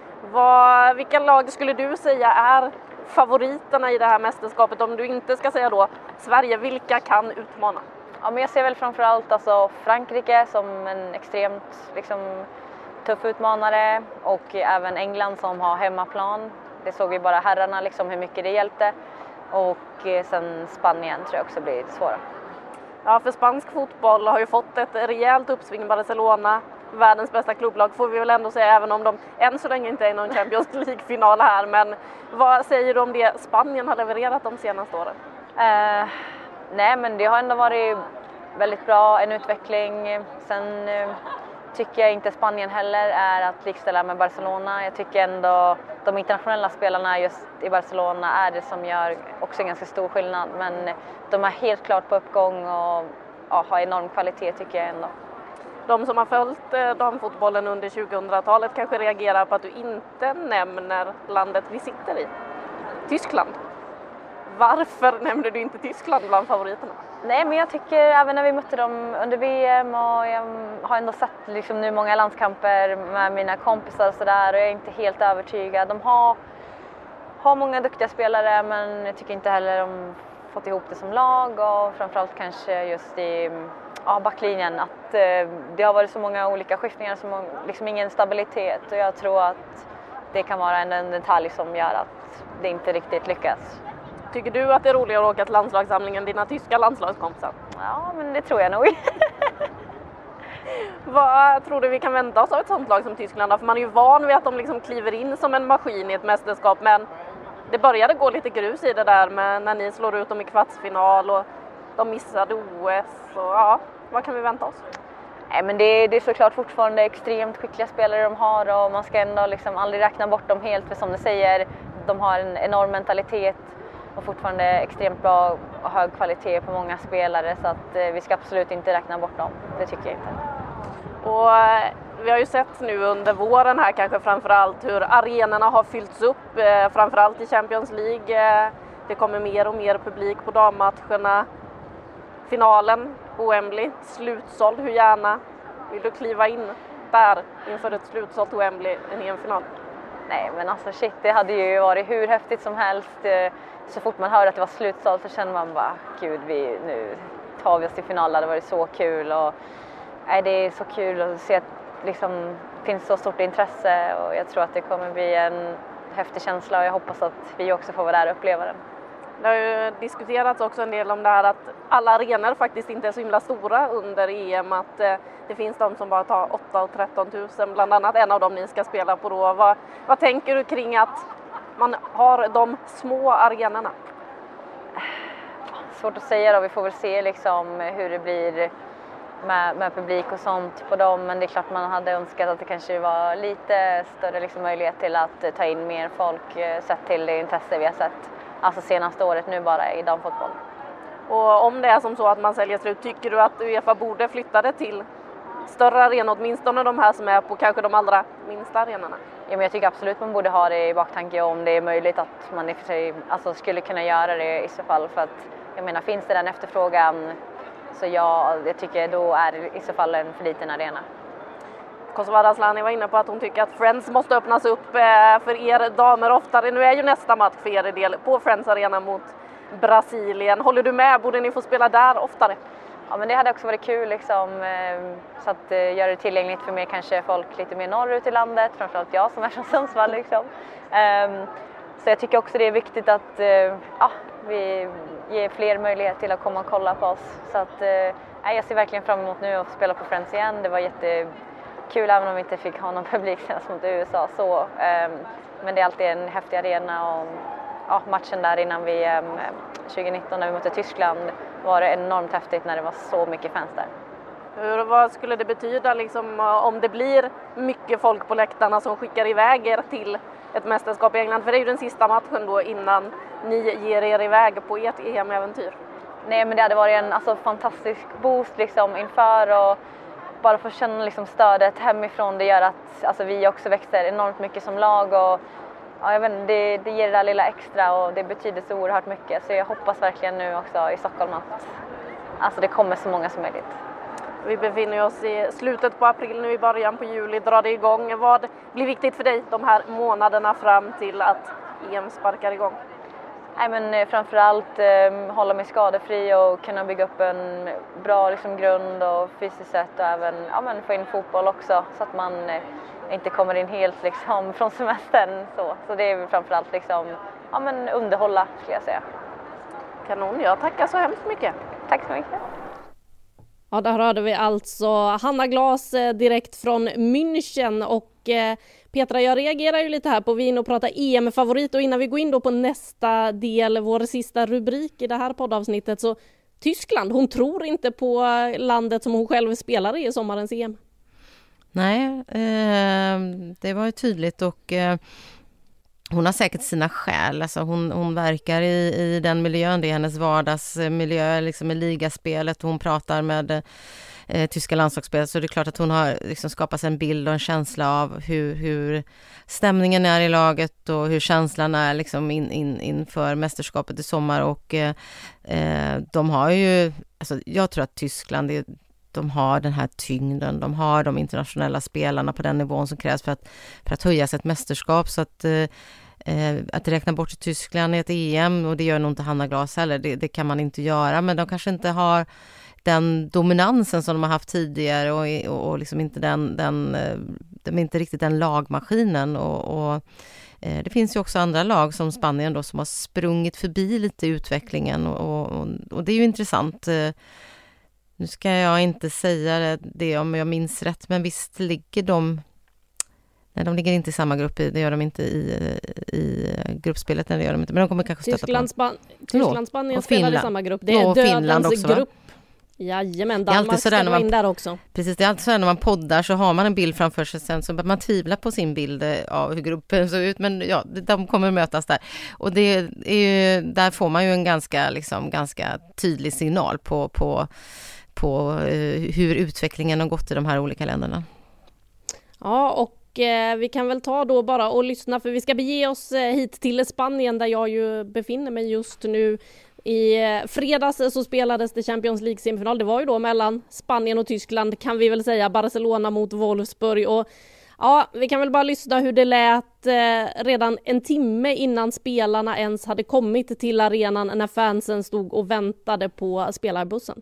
Vad, vilka lag skulle du säga är favoriterna i det här mästerskapet? Om du inte ska säga då Sverige, vilka kan utmana? Ja, men jag ser väl framförallt alltså Frankrike som en extremt liksom, tuff utmanare, och även England som har hemmaplan. Det såg vi bara herrarna, liksom, hur mycket det hjälpte. Och sen Spanien tror jag också blir lite svåra. Ja, för spansk fotboll har ju fått ett rejält uppsving. Barcelona, världens bästa klubblag får vi väl ändå säga, även om de än så länge inte är någon Champions League-final här. Men vad säger du om det Spanien har levererat de senaste åren? Eh, nej, men det har ändå varit väldigt bra, en utveckling. Sen eh, tycker jag inte Spanien heller är att likställa med Barcelona. Jag tycker ändå de internationella spelarna just i Barcelona är det som gör också en ganska stor skillnad. Men de är helt klart på uppgång och ja, har enorm kvalitet tycker jag ändå. De som har följt eh, damfotbollen under tjugohundratalet kanske reagerar på att du inte nämner landet vi sitter i, Tyskland. Varför nämnde du inte Tyskland bland favoriterna? Nej, men jag tycker även när vi mötte dem under V M och jag har ändå sett liksom nu många landskamper med mina kompisar och sådär och jag är inte helt övertygad. De har, har många duktiga spelare men jag tycker inte heller de fått ihop det som lag och framförallt kanske just i ja, backlinjen att eh, det har varit så många olika skiftningar som liksom ingen stabilitet och jag tror att det kan vara en, en detalj som gör att det inte riktigt lyckas. Tycker du att det är roligare att åka till landslagssamlingen dina tyska landslagskompisar? Ja, men det tror jag nog. Vad tror du vi kan vänta oss av ett sånt lag som Tyskland? För man är ju van vid att de liksom kliver in som en maskin i ett mästerskap. Men det började gå lite grus i det där med när ni slår ut dem i kvartsfinal och de missade O S. Och, ja, vad kan vi vänta oss? Nej, men det, det är såklart fortfarande extremt skickliga spelare de har och man ska ändå liksom aldrig räkna bort dem helt. För som du säger, de har en enorm mentalitet. Och fortfarande extremt bra och hög kvalitet på många spelare så att eh, vi ska absolut inte räkna bort dem. Det tycker jag inte. Och eh, vi har ju sett nu under våren här kanske framförallt hur arenorna har fyllts upp. Eh, framförallt i Champions League. Eh, det kommer mer och mer publik på dammatcherna. Finalen på Wembley, slutsåld. Hur gärna vill du kliva in där inför ett slutsålt Wembley i en final? Nej, men alltså shit, det hade ju varit hur häftigt som helst. Så fort man hörde att det var slutsålt så känner man bara, gud, vi, nu tar vi oss till final. Det hade varit så kul. Och, nej, det är så kul att se att liksom, det finns så stort intresse. Och jag tror att det kommer bli en häftig känsla och jag hoppas att vi också får vara där och uppleva den. Det har ju diskuterats också en del om det här att alla arenor faktiskt inte är så himla stora under E M. Att eh, det finns de som bara tar åtta och tretton tusen, bland annat en av dem ni ska spela på då. Vad, vad tänker du kring att man har de små arenorna? Svårt att säga då, vi får väl se liksom hur det blir med, med publik och sånt på dem. Men det är klart man hade önskat att det kanske var lite större liksom möjlighet till att ta in mer folk sett till det intresse vi har sett. Alltså senaste året nu bara i damfotboll. Och om det är som så att man säljer slut, tycker du att UEFA borde flytta det till större arenor, åtminstone de här som är på kanske de allra minsta arenorna? Ja, men jag tycker absolut man borde ha det i baktanke om det är möjligt att man i och för sig alltså, skulle kunna göra det i så fall. För att jag menar, finns det den efterfrågan så ja, jag tycker då är det i så fall en för liten arena. Kosovare Asllani var inne på att hon tycker att Friends måste öppnas upp för er damer oftare. Nu är ju nästa match för er del på Friends Arena mot Brasilien. Håller du med? Borde ni få spela där oftare? Ja, men det hade också varit kul liksom, så att göra det tillgängligt för mer kanske folk lite mer norrut i landet. Framförallt jag som är från Sundsvall liksom. Så jag tycker också det är viktigt att ja, vi ger fler möjlighet till att komma och kolla på oss. Så att jag ser verkligen fram emot nu att spela på Friends igen. Det var jätte kul även om vi inte fick ha någon publik senast mot U S A så. Um, men det är alltid en häftig arena och ja, matchen där innan V M tjugonitton när vi mötte Tyskland var det enormt häftigt när det var så mycket fans där. Hur, vad skulle det betyda liksom, om det blir mycket folk på läktarna som skickar iväg er till ett mästerskap i England? För det är ju den sista matchen då innan ni ger er iväg på ert E M-äventyr. Nej, men det hade varit en alltså, fantastisk boost liksom, inför och bara få känna liksom stödet hemifrån. Det gör att alltså, vi också växer enormt mycket som lag och ja, jag vet inte, det, det ger det där lilla extra och det betyder så oerhört mycket. Så jag hoppas verkligen nu också i Stockholm att alltså, det kommer så många som möjligt. Vi befinner oss i slutet på april, nu i början på juli drar det igång. Vad blir viktigt för dig de här månaderna fram till att E M sparkar igång? Nej, men framförallt eh, hålla mig skadefri och kunna bygga upp en bra liksom, grund och fysiskt sett och även ja, men, få in fotboll också så att man eh, inte kommer in helt liksom, från semestern. Så, så det är framförallt liksom, ja, men, underhålla skulle jag säga. Kanon, jag tackar så hemskt mycket. Tack så mycket. Ja, där hörde vi alltså Hanna Glas eh, direkt från München och eh, Petra, jag reagerar ju lite här på vi in och pratar E M-favorit och innan vi går in då på nästa del, vår sista rubrik i det här poddavsnittet så Tyskland, hon tror inte på landet som hon själv spelar i sommarens E M. Nej, eh, det var ju tydligt och eh, hon har säkert sina skäl. Alltså hon, hon verkar i, i den miljön, det är hennes vardagsmiljö liksom i ligaspelet. Hon pratar med eh, tyska landslagsspelare, så det är klart att hon har liksom skapat en bild och en känsla av hur, hur stämningen är i laget och hur känslan är liksom in, in, inför mästerskapet i sommar. Och eh, de har ju, alltså jag tror att Tyskland är, de har den här tyngden, de har de internationella spelarna på den nivån som krävs för att, för att höja sig ett mästerskap. Så att, eh, att räkna bort Tyskland i ett E M, och det gör nog inte Hanna Glas heller, det, det kan man inte göra, men de kanske inte har den dominansen som de har haft tidigare och, och, och liksom inte den, den de är inte riktigt den lagmaskinen, och, och eh, det finns ju också andra lag som Spanien då som har sprungit förbi lite i utvecklingen, och, och, och det är ju intressant. Nu ska jag inte säga det om jag minns rätt, men visst ligger de... Nej, de ligger inte i samma grupp, det gör de inte i, i gruppspelet, det gör de inte, men de kommer kanske stöta Tyskland, på. Span- Tyskland, Spanien och spelar Finland. i samma grupp. Det är och dödens Finland också, grupp. Va? Jajamän, Danmark ska vara in där också. Precis, det är alltid så här när man poddar så har man en bild framför sig, sen så man tvivlar på sin bild av hur gruppen ser ut, men ja, de kommer mötas där. Och det är ju, där får man ju en ganska, liksom, ganska tydlig signal på, på, på uh, hur utvecklingen har gått i de här olika länderna. Ja, och eh, vi kan väl ta då bara och lyssna, för vi ska bege oss eh, hit till Spanien där jag ju befinner mig just nu. I eh, fredags så spelades det Champions League-semifinal. Det var ju då mellan Spanien och Tyskland, kan vi väl säga. Barcelona mot Wolfsburg. Och ja, vi kan väl bara lyssna hur det lät eh, redan en timme innan spelarna ens hade kommit till arenan, när fansen stod och väntade på spelarbussen.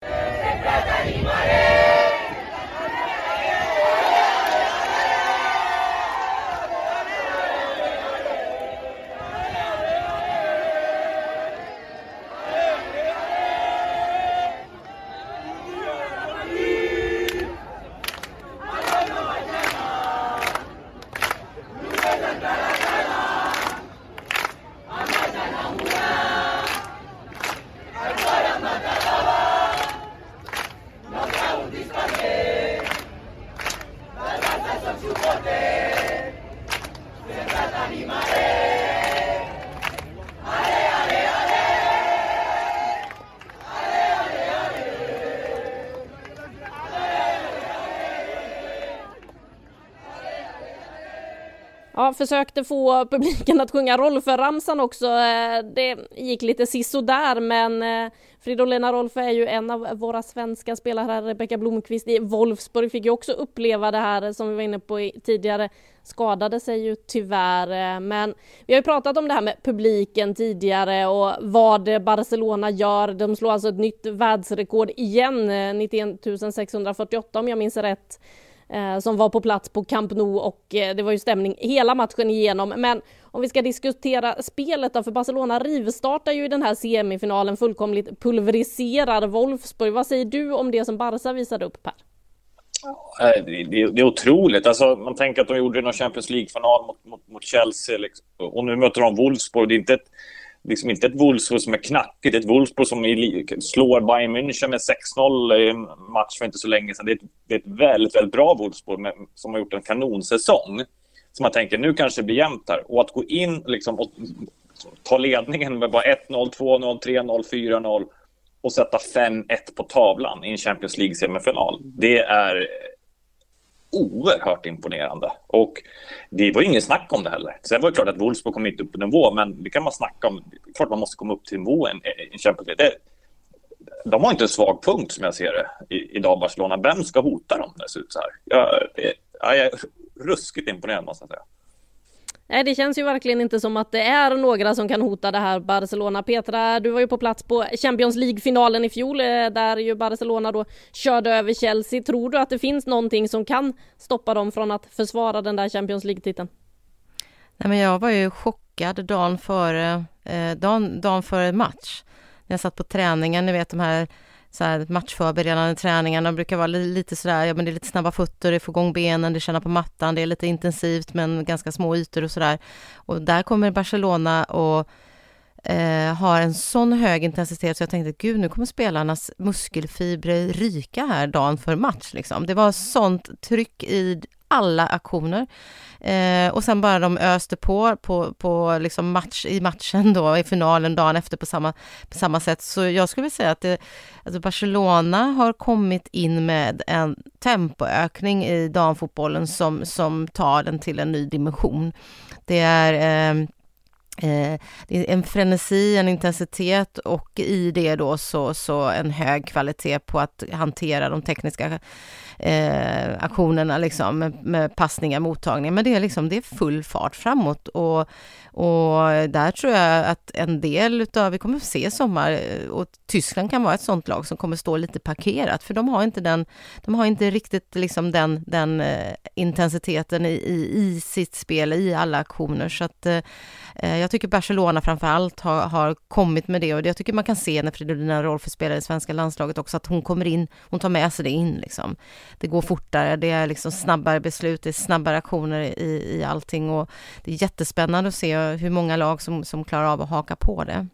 Ja, försökte få publiken att sjunga Rolfö-ramsan också. Det gick lite sisso där, men Fridolina Rolfö är ju en av våra svenska spelare här. Rebecka Blomqvist i Wolfsburg fick ju också uppleva det här som vi var inne på tidigare. Skadade sig ju tyvärr, men vi har ju pratat om det här med publiken tidigare och vad Barcelona gör. De slår alltså ett nytt världsrekord igen, nittioen tusen sexhundrafyrtioåtta om jag minns rätt, som var på plats på Camp Nou, och det var ju stämning hela matchen igenom. Men om vi ska diskutera spelet då, för Barcelona rivstartar ju i den här semifinalen fullkomligt pulveriserar Wolfsburg. Vad säger du om det som Barca visade upp, Per? Det, det, det är otroligt. Alltså, man tänker att de gjorde någon Champions League-final mot, mot, mot Chelsea liksom, och nu möter de Wolfsburg. Det är inte ett, liksom inte ett Wolfsburg som är knackigt, ett Wolfsburg som är, slår Bayern München med sex noll i en match för inte så länge sedan. Det är ett, det är ett väldigt, väldigt bra Wolfsburg med, som har gjort en kanonsäsong. Så man tänker, nu kanske det blir jämnt här. Och att gå in liksom, och ta ledningen med bara ett noll, två noll, tre noll, fyra noll och sätta fem ett på tavlan i en Champions League-semifinal. Det är oerhört imponerande. Och det var ingen snack om det heller. Sen var det klart att Wolfsburg kom inte upp på nivå, men det kan man snacka om. Klart man måste komma upp till nivån i Champions League. Det, de har inte en svag punkt som jag ser det i, idag, Barcelona. Vem ska hota dem när det ser ut så här? Jag, det, jag är ruskigt imponerad, måste jag säga. Nej, det känns ju verkligen inte som att det är några som kan hota det här Barcelona. Petra, du var ju på plats på Champions League-finalen i fjol där ju Barcelona då körde över Chelsea. Tror du att det finns någonting som kan stoppa dem från att försvara den där Champions League-titeln? Nej, men jag var ju chockad dagen före, eh, dagen, dagen före match. När jag satt på träningen, ni vet de här, så här matchförberedande träningarna brukar vara lite sådär, ja men det är lite snabba fötter, det får igång benen, det känner på mattan, det är lite intensivt men ganska små ytor och sådär. Och där kommer Barcelona och eh, har en sån hög intensitet så jag tänkte, gud nu kommer spelarnas muskelfibrer ryka här dagen för match liksom. Det var sånt tryck i alla aktioner. Eh, och sen bara de öste på, på, på liksom match, i matchen då, i finalen dagen efter på samma, på samma sätt. Så jag skulle säga att det, alltså Barcelona har kommit in med en tempoökning i damfotbollen som, som tar den till en ny dimension. Det är... Eh, Eh, det är en frenesi, en intensitet och i det då så, så en hög kvalitet på att hantera de tekniska eh, aktionerna liksom, med, med passningar, mottagningar. Men det är, liksom, det är full fart framåt och, och där tror jag att en del utav, vi kommer att se sommar, och Tyskland kan vara ett sånt lag som kommer stå lite parkerat för de har inte den, de har inte riktigt liksom den, den eh, intensiteten i, i, i sitt spel, i alla aktioner, så att eh, jag tycker Barcelona framförallt har, har kommit med det och jag tycker man kan se när Fridolina Rolfö spelar i svenska landslaget också att hon kommer in, hon tar med sig det in liksom. Det går fortare, det är liksom snabbare beslut, det är snabbare aktioner i, i allting och det är jättespännande att se hur många lag som, som klarar av att haka på det.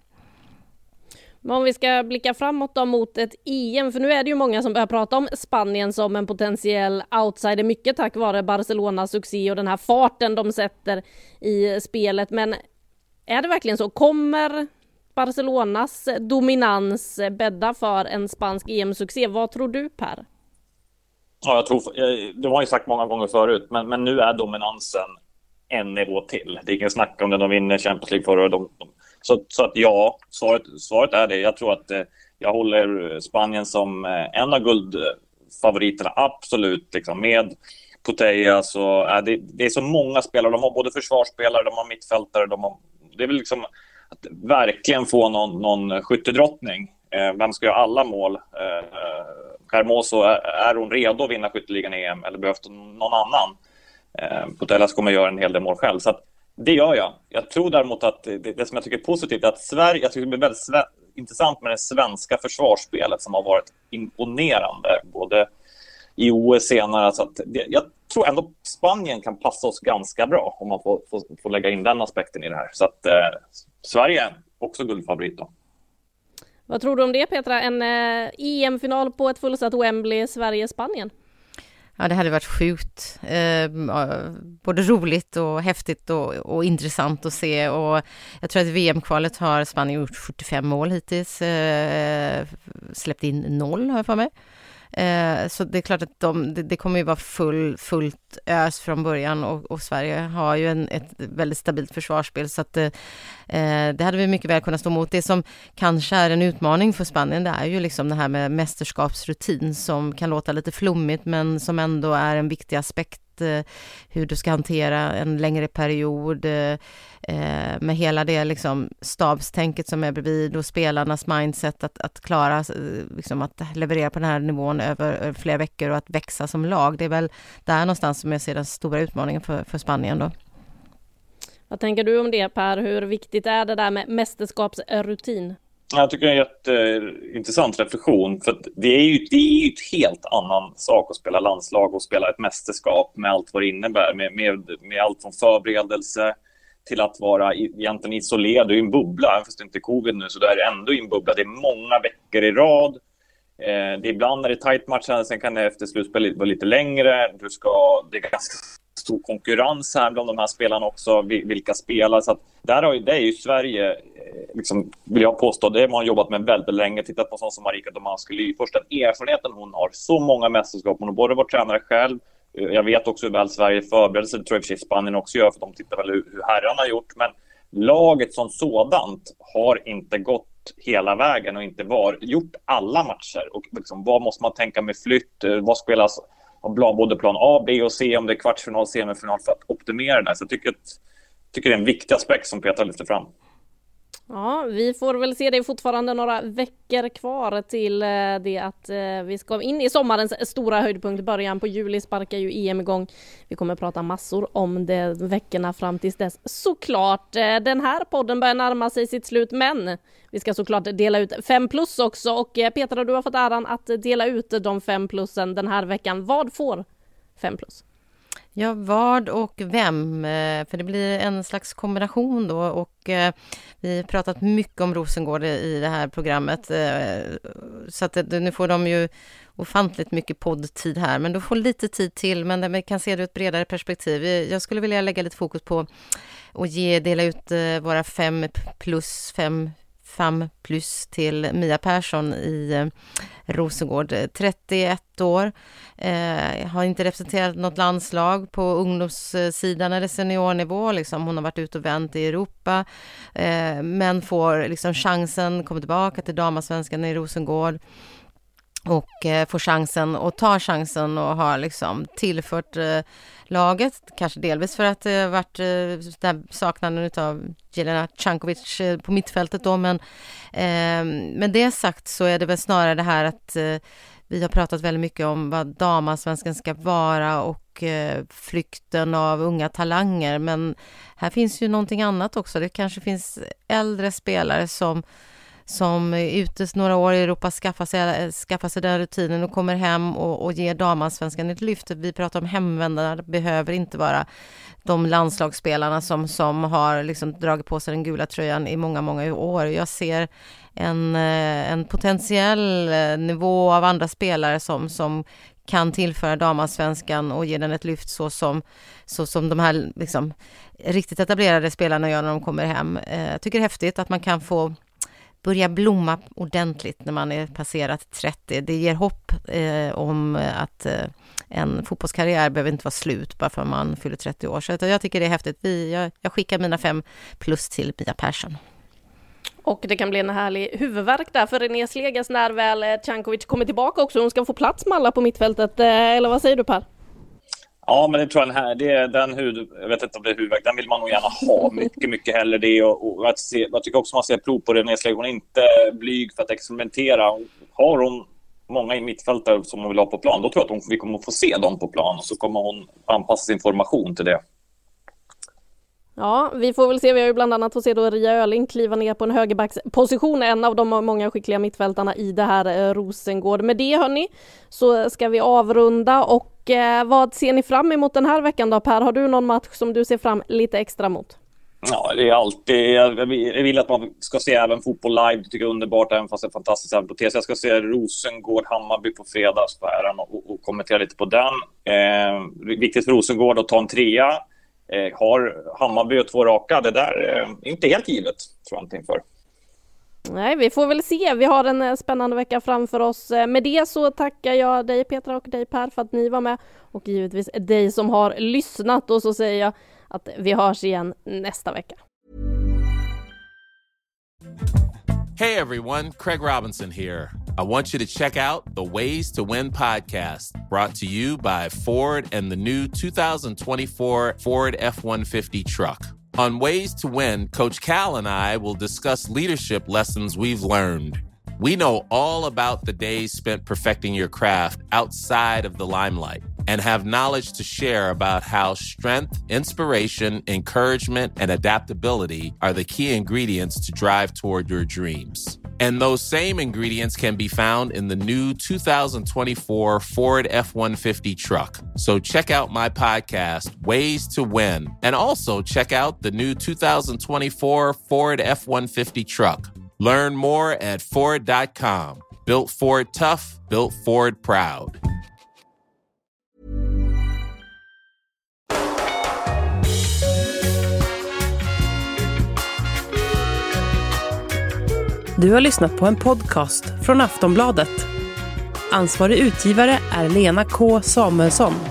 Men om vi ska blicka framåt då mot ett E M, för nu är det ju många som börjar prata om Spanien som en potentiell outsider, mycket tack vare Barcelonas succé och den här farten de sätter i spelet. Men är det verkligen så? Kommer Barcelonas dominans bädda för en spansk E M-succé? Vad tror du, Per? Ja, jag tror, det var ju sagt många gånger förut, men, men nu är dominansen en nivå till. Det är ingen snack om det, de vinner Champions League förra året. De, de, så, så att ja, svaret, svaret är det. Jag tror att eh, jag håller Spanien som eh, en av guldfavoriterna, absolut, liksom, med Putellas och äh, det, det är så många spelare. De har både försvarsspelare, de har mittfältare, de har, det är väl liksom att verkligen få någon, någon skyttedrottning. Eh, vem ska göra alla mål? Eh, Hermoso, är, är hon redo att vinna skytteligan i E M eller behövs det någon annan? Eh, Putellas kommer göra en hel del mål själv, så att det gör jag. Jag tror däremot att det, det som jag tycker är positivt är att Sverige, jag tycker det blir väldigt sve, intressant med det svenska försvarsspelet som har varit imponerande både i O S senare, så att det, jag tror ändå Spanien kan passa oss ganska bra om man får, får, får lägga in den aspekten i det här. Så att eh, Sverige är också guldfavorit då. Vad tror du om det, Petra? En eh, E M-final på ett fullsatt Wembley, Sverige-Spanien? Ja, det hade varit sjukt. Eh, både roligt och häftigt och, och intressant att se. Och jag tror att V M-kvalet har Spanien gjort fyrtiofem mål hittills. Eh, släppt in noll, har jag för mig. Eh, så det är klart att de, det, det kommer ju vara full, fullt ös från början och, och Sverige har ju en, ett väldigt stabilt försvarsspel så att eh, det hade vi mycket väl kunnat stå emot. Det som kanske är en utmaning för Spanien, det är ju liksom det här med mästerskapsrutin som kan låta lite flummigt men som ändå är en viktig aspekt, hur du ska hantera en längre period eh, med hela det liksom stabstänket som är bredvid och spelarnas mindset att, att klara liksom att leverera på den här nivån över, över flera veckor och att växa som lag. Det är väl där någonstans som jag ser den stora utmaningen för, för Spanien då. Vad tänker du om det, Per? Hur viktigt är det där med mästerskapsrutin? Jag tycker det är en jätteintressant reflektion, för det är ju det är ju ett helt annan sak att spela landslag och spela ett mästerskap med allt vad det innebär, med, med, med allt från förberedelse till att vara egentligen isolerad. Du är i en bubbla, fast det inte är covid nu, så det är ändå i en bubbla. Det är många veckor i rad. Eh, det är ibland är det tajt matcher, sen kan det efter slutspel vara lite längre. Du ska, det är ganska stor konkurrens här bland de här spelarna också, vilka spelar. Så att där har ju, det är ju Sverige, liksom, vill jag påstå, det har man jobbat med väldigt länge. Tittat på sånt som Marika Domanski, först den erfarenheten hon har, så många mästerskap. Hon har både varit tränare själv. Jag vet också hur väl Sverige förbereder sig, det tror jag för sig Spanien också gör, för de tittar väl hur, hur herrarna har gjort. Men laget som sådant har inte gått hela vägen och inte var, gjort alla matcher. Och liksom, vad måste man tänka med flytt? Vad spelas av både plan A, B och C, om det är kvartsfinal, semifinal, för att optimera det. Så jag tycker, att, tycker det är en viktig aspekt som Petra lyfter fram. Ja, vi får väl se, det är fortfarande några veckor kvar till det att vi ska in i sommarens stora höjdpunkt. Början på juli sparkar ju E M igång. Vi kommer att prata massor om det veckorna fram tills dess. Såklart, den här podden börjar närma sig sitt slut, men vi ska såklart dela ut fem plus också. Och Petra, du har fått äran att dela ut de fem plussen den här veckan. Vad får fem plus? Ja, vad och vem, för det blir en slags kombination då, och eh, vi har pratat mycket om Rosengård i det här programmet, eh, så att det, nu får de ju ofantligt mycket poddtid här, men då får lite tid till, men vi kan se det ur ett bredare perspektiv. Jag skulle vilja lägga lite fokus på och ge, dela ut eh, våra fem plus fem fem plus till Mia Persson i eh, Rosengård, trettioett år, eh, har inte representerat något landslag på ungdomssidan eller seniornivå, liksom. Hon har varit ute och vänt i Europa, eh, men får liksom chansen, kommer tillbaka till damasvenskan i Rosengård och eh, får chansen och tar chansen och har liksom tillfört eh, laget, kanske delvis för att det eh, varit eh, där saknaden av Jelena Cankovic eh, på mittfältet då, men eh, med det sagt så är det väl snarare det här att eh, vi har pratat väldigt mycket om vad damasvenskan ska vara och eh, flykten av unga talanger, men här finns ju någonting annat också. Det kanske finns äldre spelare som som är ute några år i Europa, skaffar sig, skaffar sig den rutinen och kommer hem och, och ger damansvenskan ett lyft. Vi pratar om hemvändarna, det behöver inte vara de landslagsspelarna som, som har liksom dragit på sig den gula tröjan i många, många år. Jag ser en, en potentiell nivå av andra spelare som, som kan tillföra damansvenskan och ge den ett lyft så som, så som de här liksom, riktigt etablerade spelarna gör när de kommer hem. Jag tycker det är häftigt att man kan få börja blomma ordentligt när man är passerat trettio. Det ger hopp eh, om att eh, en fotbollskarriär behöver inte vara slut bara för att man fyller trettio år. Så jag tycker det är häftigt. Vi, jag, jag skickar mina fem plus till Mia Persson. Och det kan bli en härlig huvudvärk där för René Slegas när väl Cankovic kommer tillbaka också. Hon ska få plats med alla på mittfältet. Eller vad säger du, Per? Ja, men det tror jag den här, det är den huvud, jag vet inte om det är huvudvärk, den vill man nog gärna ha mycket, mycket hellre det. Och, och att se, jag tycker också man ser prov på det när hon är inte blyg för att experimentera. Har hon många i mittfältare som hon vill ha på plan, då tror jag att hon, vi kommer att få se dem på plan och så kommer hon anpassa sin formation till det. Ja, vi får väl se. Vi har ju bland annat fått se då Ria Öling kliva ner på en högerbacksposition, en av de många skickliga mittfältarna i det här eh, Rosengård. Med det hörni, så ska vi avrunda och eh, vad ser ni fram emot den här veckan då, Per? Har du någon match som du ser fram lite extra mot? Ja, det är alltid, jag vill att man ska se även fotboll live, det tycker jag är underbart, även fast det är fantastiskt även på T C. Jag ska se Rosengård Hammarby på fredags på äran och, och kommentera lite på den. Eh, viktigt för Rosengård att ta en trea. Eh, har Hammarby och två raka, det där är eh, inte helt givet, tror jag inte inför. Nej, vi får väl se. Vi har en spännande vecka framför oss. Med det så tackar jag dig Petra och dig Per för att ni var med och givetvis dig som har lyssnat, och så säger jag att vi hörs igen nästa vecka. Hey everyone, Craig Robinson here. I want you to check out the Ways to Win podcast, brought to you by Ford and the new two thousand twenty-four Ford F one fifty truck. On Ways to Win, Coach Cal and I will discuss leadership lessons we've learned. We know all about the days spent perfecting your craft outside of the limelight and have knowledge to share about how strength, inspiration, encouragement, and adaptability are the key ingredients to drive toward your dreams. And those same ingredients can be found in the new two thousand twenty-four Ford F one fifty truck. So check out my podcast, Ways to Win, and also check out the new two thousand twenty-four Ford F one fifty truck. Learn more at Ford dot com. Built Ford tough, built Ford proud. Du har lyssnat på en podcast från Aftonbladet. Ansvarig utgivare är Lena K. Samuelsson.